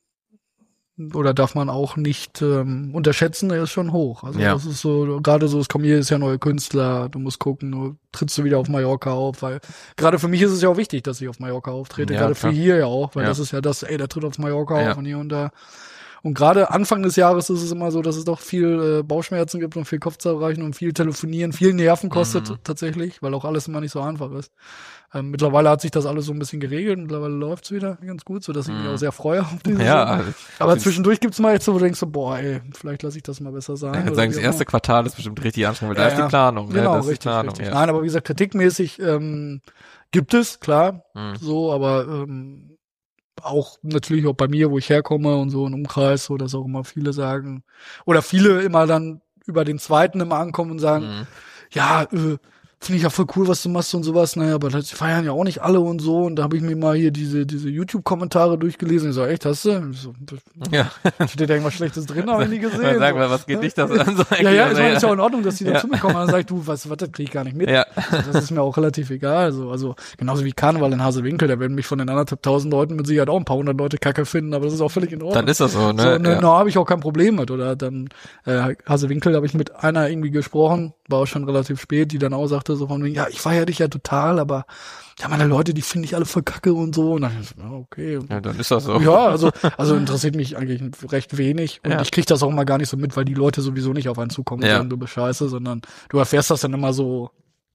B: oder darf man auch nicht unterschätzen, der ist schon hoch. Also das ist so, gerade so, es kommen jedes Jahr neue Künstler, du musst gucken, trittst du wieder auf Mallorca auf, weil gerade für mich ist es ja auch wichtig, dass ich auf Mallorca auftrete, gerade für hier ja auch, weil das ist ja das, ey, der tritt auf Mallorca auf und hier und da. Und gerade Anfang des Jahres ist es immer so, dass es doch viel Bauchschmerzen gibt und viel Kopfzerbrechen und viel Telefonieren, viel Nerven kostet tatsächlich, weil auch alles immer nicht so einfach ist. Mittlerweile hat sich das alles so ein bisschen geregelt, mittlerweile läuft's wieder ganz gut, so dass ich mich auch sehr freue auf diese Sache. Aber zwischendurch gibt's mal jetzt so, wo du denkst so, boah, ey, vielleicht lasse ich das mal besser sein.
A: Ich würde sagen, das erste Quartal ist bestimmt richtig anstrengend, weil da ist die Planung.
B: Genau,
A: das ist
B: richtig,
A: die Planung,
B: richtig. Nein, aber wie gesagt, kritikmäßig gibt es, klar, so, aber auch natürlich auch bei mir, wo ich herkomme und so ein Umkreis, so dass auch immer viele sagen, oder viele immer dann über den zweiten immer ankommen und sagen, ja, finde ich ja voll cool, was du machst und sowas, naja, aber das feiern ja auch nicht alle und so, und da habe ich mir mal hier diese YouTube-Kommentare durchgelesen, ich so, echt, hast du? So, steht da irgendwas Schlechtes drin, habe ich nie gesehen.
A: Dann sagen wir, was geht dich das an? So
B: ja, ich meine, ist ja auch in Ordnung, dass die dazu kommen, dann sag ich, du, was, das krieg ich gar nicht mit.
A: Ja.
B: Das ist mir auch relativ egal, so, also, genauso wie Karneval in Hasewinkel, da werden mich von den 1.500 Leuten mit Sicherheit auch ein paar hundert Leute Kacke finden, aber das ist auch völlig in Ordnung.
A: Dann ist das so, ne?
B: So, habe ich auch kein Problem mit, oder dann, Hasewinkel, da habe ich mit einer irgendwie gesprochen, war auch schon relativ spät, die dann auch sagte so von wegen, ja, ich feiere dich ja total, aber ja, meine Leute, die finde ich alle voll kacke und so. Und dann, okay.
A: Ja, dann ist das so.
B: Ja, also interessiert mich eigentlich recht wenig. Und ich krieg das auch mal gar nicht so mit, weil die Leute sowieso nicht auf einen zukommen und sagen, du bist scheiße, sondern du erfährst das dann immer so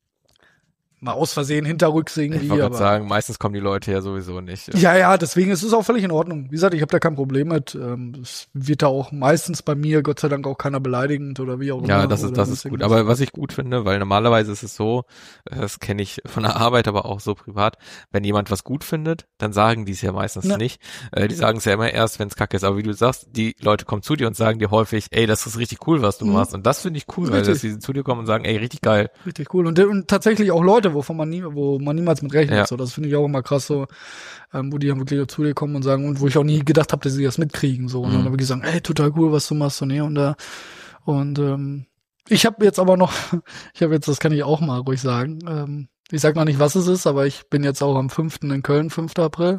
B: mal aus Versehen hinterrücks irgendwie.
A: Ich wollte gerade sagen, meistens kommen die Leute ja sowieso nicht.
B: Ja, deswegen ist es auch völlig in Ordnung. Wie gesagt, ich habe da kein Problem mit. Es wird da auch meistens bei mir, Gott sei Dank, auch keiner beleidigend oder wie auch immer.
A: Ja, das ist gut. Aber was ich gut finde, weil normalerweise ist es so, das kenne ich von der Arbeit, aber auch so privat, wenn jemand was gut findet, dann sagen die es ja meistens nicht. Die sagen es ja immer erst, wenn es kacke ist. Aber wie du sagst, die Leute kommen zu dir und sagen dir häufig, ey, das ist richtig cool, was du machst. Und das finde ich cool, weil dass sie zu dir kommen und sagen, ey, richtig geil.
B: Richtig cool. Und tatsächlich auch Leute, wo man niemals mit rechnet. So, das finde ich auch immer krass so, wo die dann wirklich zu dir kommen und sagen, und wo ich auch nie gedacht habe, dass sie das mitkriegen. So. Und dann habe ich gesagt, ey, total cool, was du machst und hier und da. Und ich habe jetzt aber noch, das kann ich auch mal ruhig sagen, ich sag noch nicht, was es ist, aber ich bin jetzt auch am 5. in Köln, 5. April,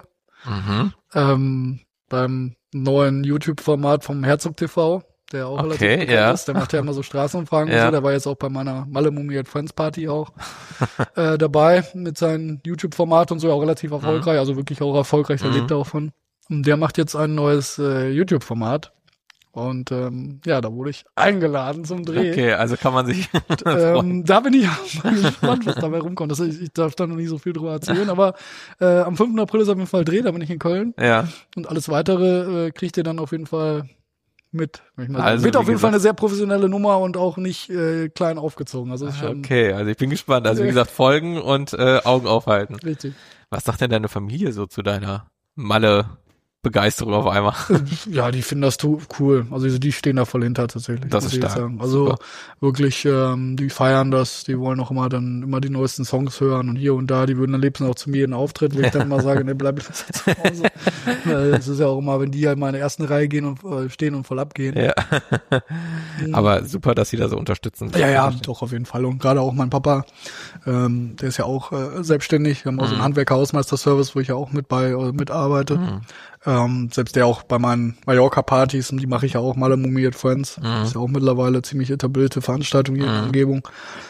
B: beim neuen YouTube-Format vom Herzog TV. Der auch relativ bekannt ist. Der macht ja immer so Straßenumfragen und so. Der war jetzt auch bei meiner Malle Mumie at Friends Party auch dabei mit seinem YouTube-Format und so, auch relativ erfolgreich, also wirklich auch erfolgreich, der lebt auch von. Und der macht jetzt ein neues YouTube-Format. Und da wurde ich eingeladen zum Dreh.
A: Okay, also kann man sich
B: da bin ich auch mal gespannt, was dabei rumkommt. Ich darf da noch nicht so viel drüber erzählen, aber am 5. April ist auf jeden Fall Dreh, da bin ich in Köln. Ja. Und alles Weitere kriegt ihr dann auf jeden Fall mit. Also, wird auf jeden Fall eine sehr professionelle Nummer und auch nicht klein aufgezogen. Also ist schon
A: okay, also ich bin gespannt. Also wie gesagt, folgen und Augen aufhalten.
B: Richtig.
A: Was sagt denn deine Familie so zu deiner Malle-Begeisterung auf einmal?
B: Ja, die finden das cool. Also die stehen da voll hinter tatsächlich.
A: Das ist stark.
B: Also super. Wirklich, die feiern das, die wollen auch immer die neuesten Songs hören und hier und da, die würden am liebsten auch zu mir in den Auftritt, wo ich dann mal sage, ne, bleib jetzt zu Hause. Es ist ja auch immer, wenn die halt mal in der ersten Reihe gehen und stehen und voll abgehen.
A: Ja. Aber super, dass sie da so unterstützen.
B: Ja, doch, auf jeden Fall. Und gerade auch mein Papa, der ist ja auch selbstständig. Wir haben auch so einen Handwerker-Hausmeister-Service, wo ich ja auch mitarbeite. Selbst der auch bei meinen Mallorca-Partys, die mache ich ja auch, Malle Mumie at Friends. Das ist ja auch mittlerweile ziemlich etablierte Veranstaltung hier in der Umgebung.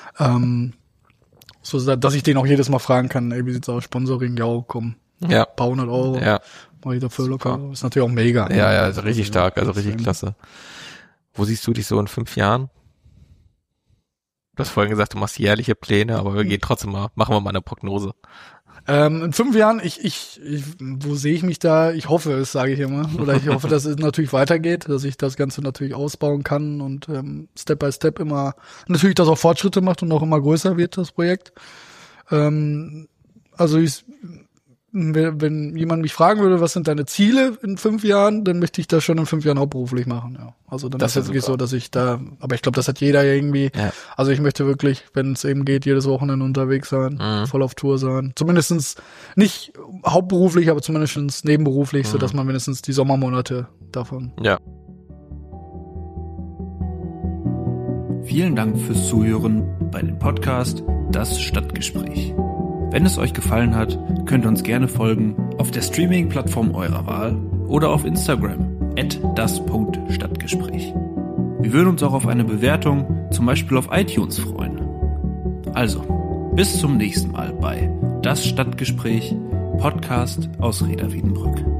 B: So, dass ich den auch jedes Mal fragen kann, ey, wie sieht's aus, Sponsoring? Ja, komm, ein paar 100 Euro. Ja. Mach ich dafür locker. Ist natürlich auch mega.
A: Ja, also richtig stark, also richtig klasse. Wo siehst du dich so in 5 Jahren? Du hast vorhin gesagt, du machst jährliche Pläne, aber wir gehen trotzdem machen wir mal eine Prognose.
B: In 5 Jahren, wo sehe ich mich da? Ich hoffe es, sage ich immer. Oder ich hoffe, dass es natürlich weitergeht, dass ich das Ganze natürlich ausbauen kann und Step by Step immer, natürlich, dass auch Fortschritte macht und auch immer größer wird, das Projekt. Also wenn jemand mich fragen würde, was sind deine Ziele in 5 Jahren, dann möchte ich das schon in 5 Jahren hauptberuflich machen, ja. Also dann ist es wirklich so, dass ich da, aber ich glaube, das hat jeder irgendwie. Ja. Also ich möchte wirklich, wenn es eben geht, jedes Wochenende unterwegs sein, voll auf Tour sein. Zumindestens nicht hauptberuflich, aber zumindest nebenberuflich, so dass man mindestens die Sommermonate davon.
A: Ja.
C: Vielen Dank fürs Zuhören bei dem Podcast Das Stadtgespräch. Wenn es euch gefallen hat, könnt ihr uns gerne folgen auf der Streaming-Plattform eurer Wahl oder auf Instagram @das.stadtgespräch. Wir würden uns auch auf eine Bewertung, zum Beispiel auf iTunes, freuen. Also, bis zum nächsten Mal bei Das Stadtgespräch, Podcast aus Reda Wiedenbrück.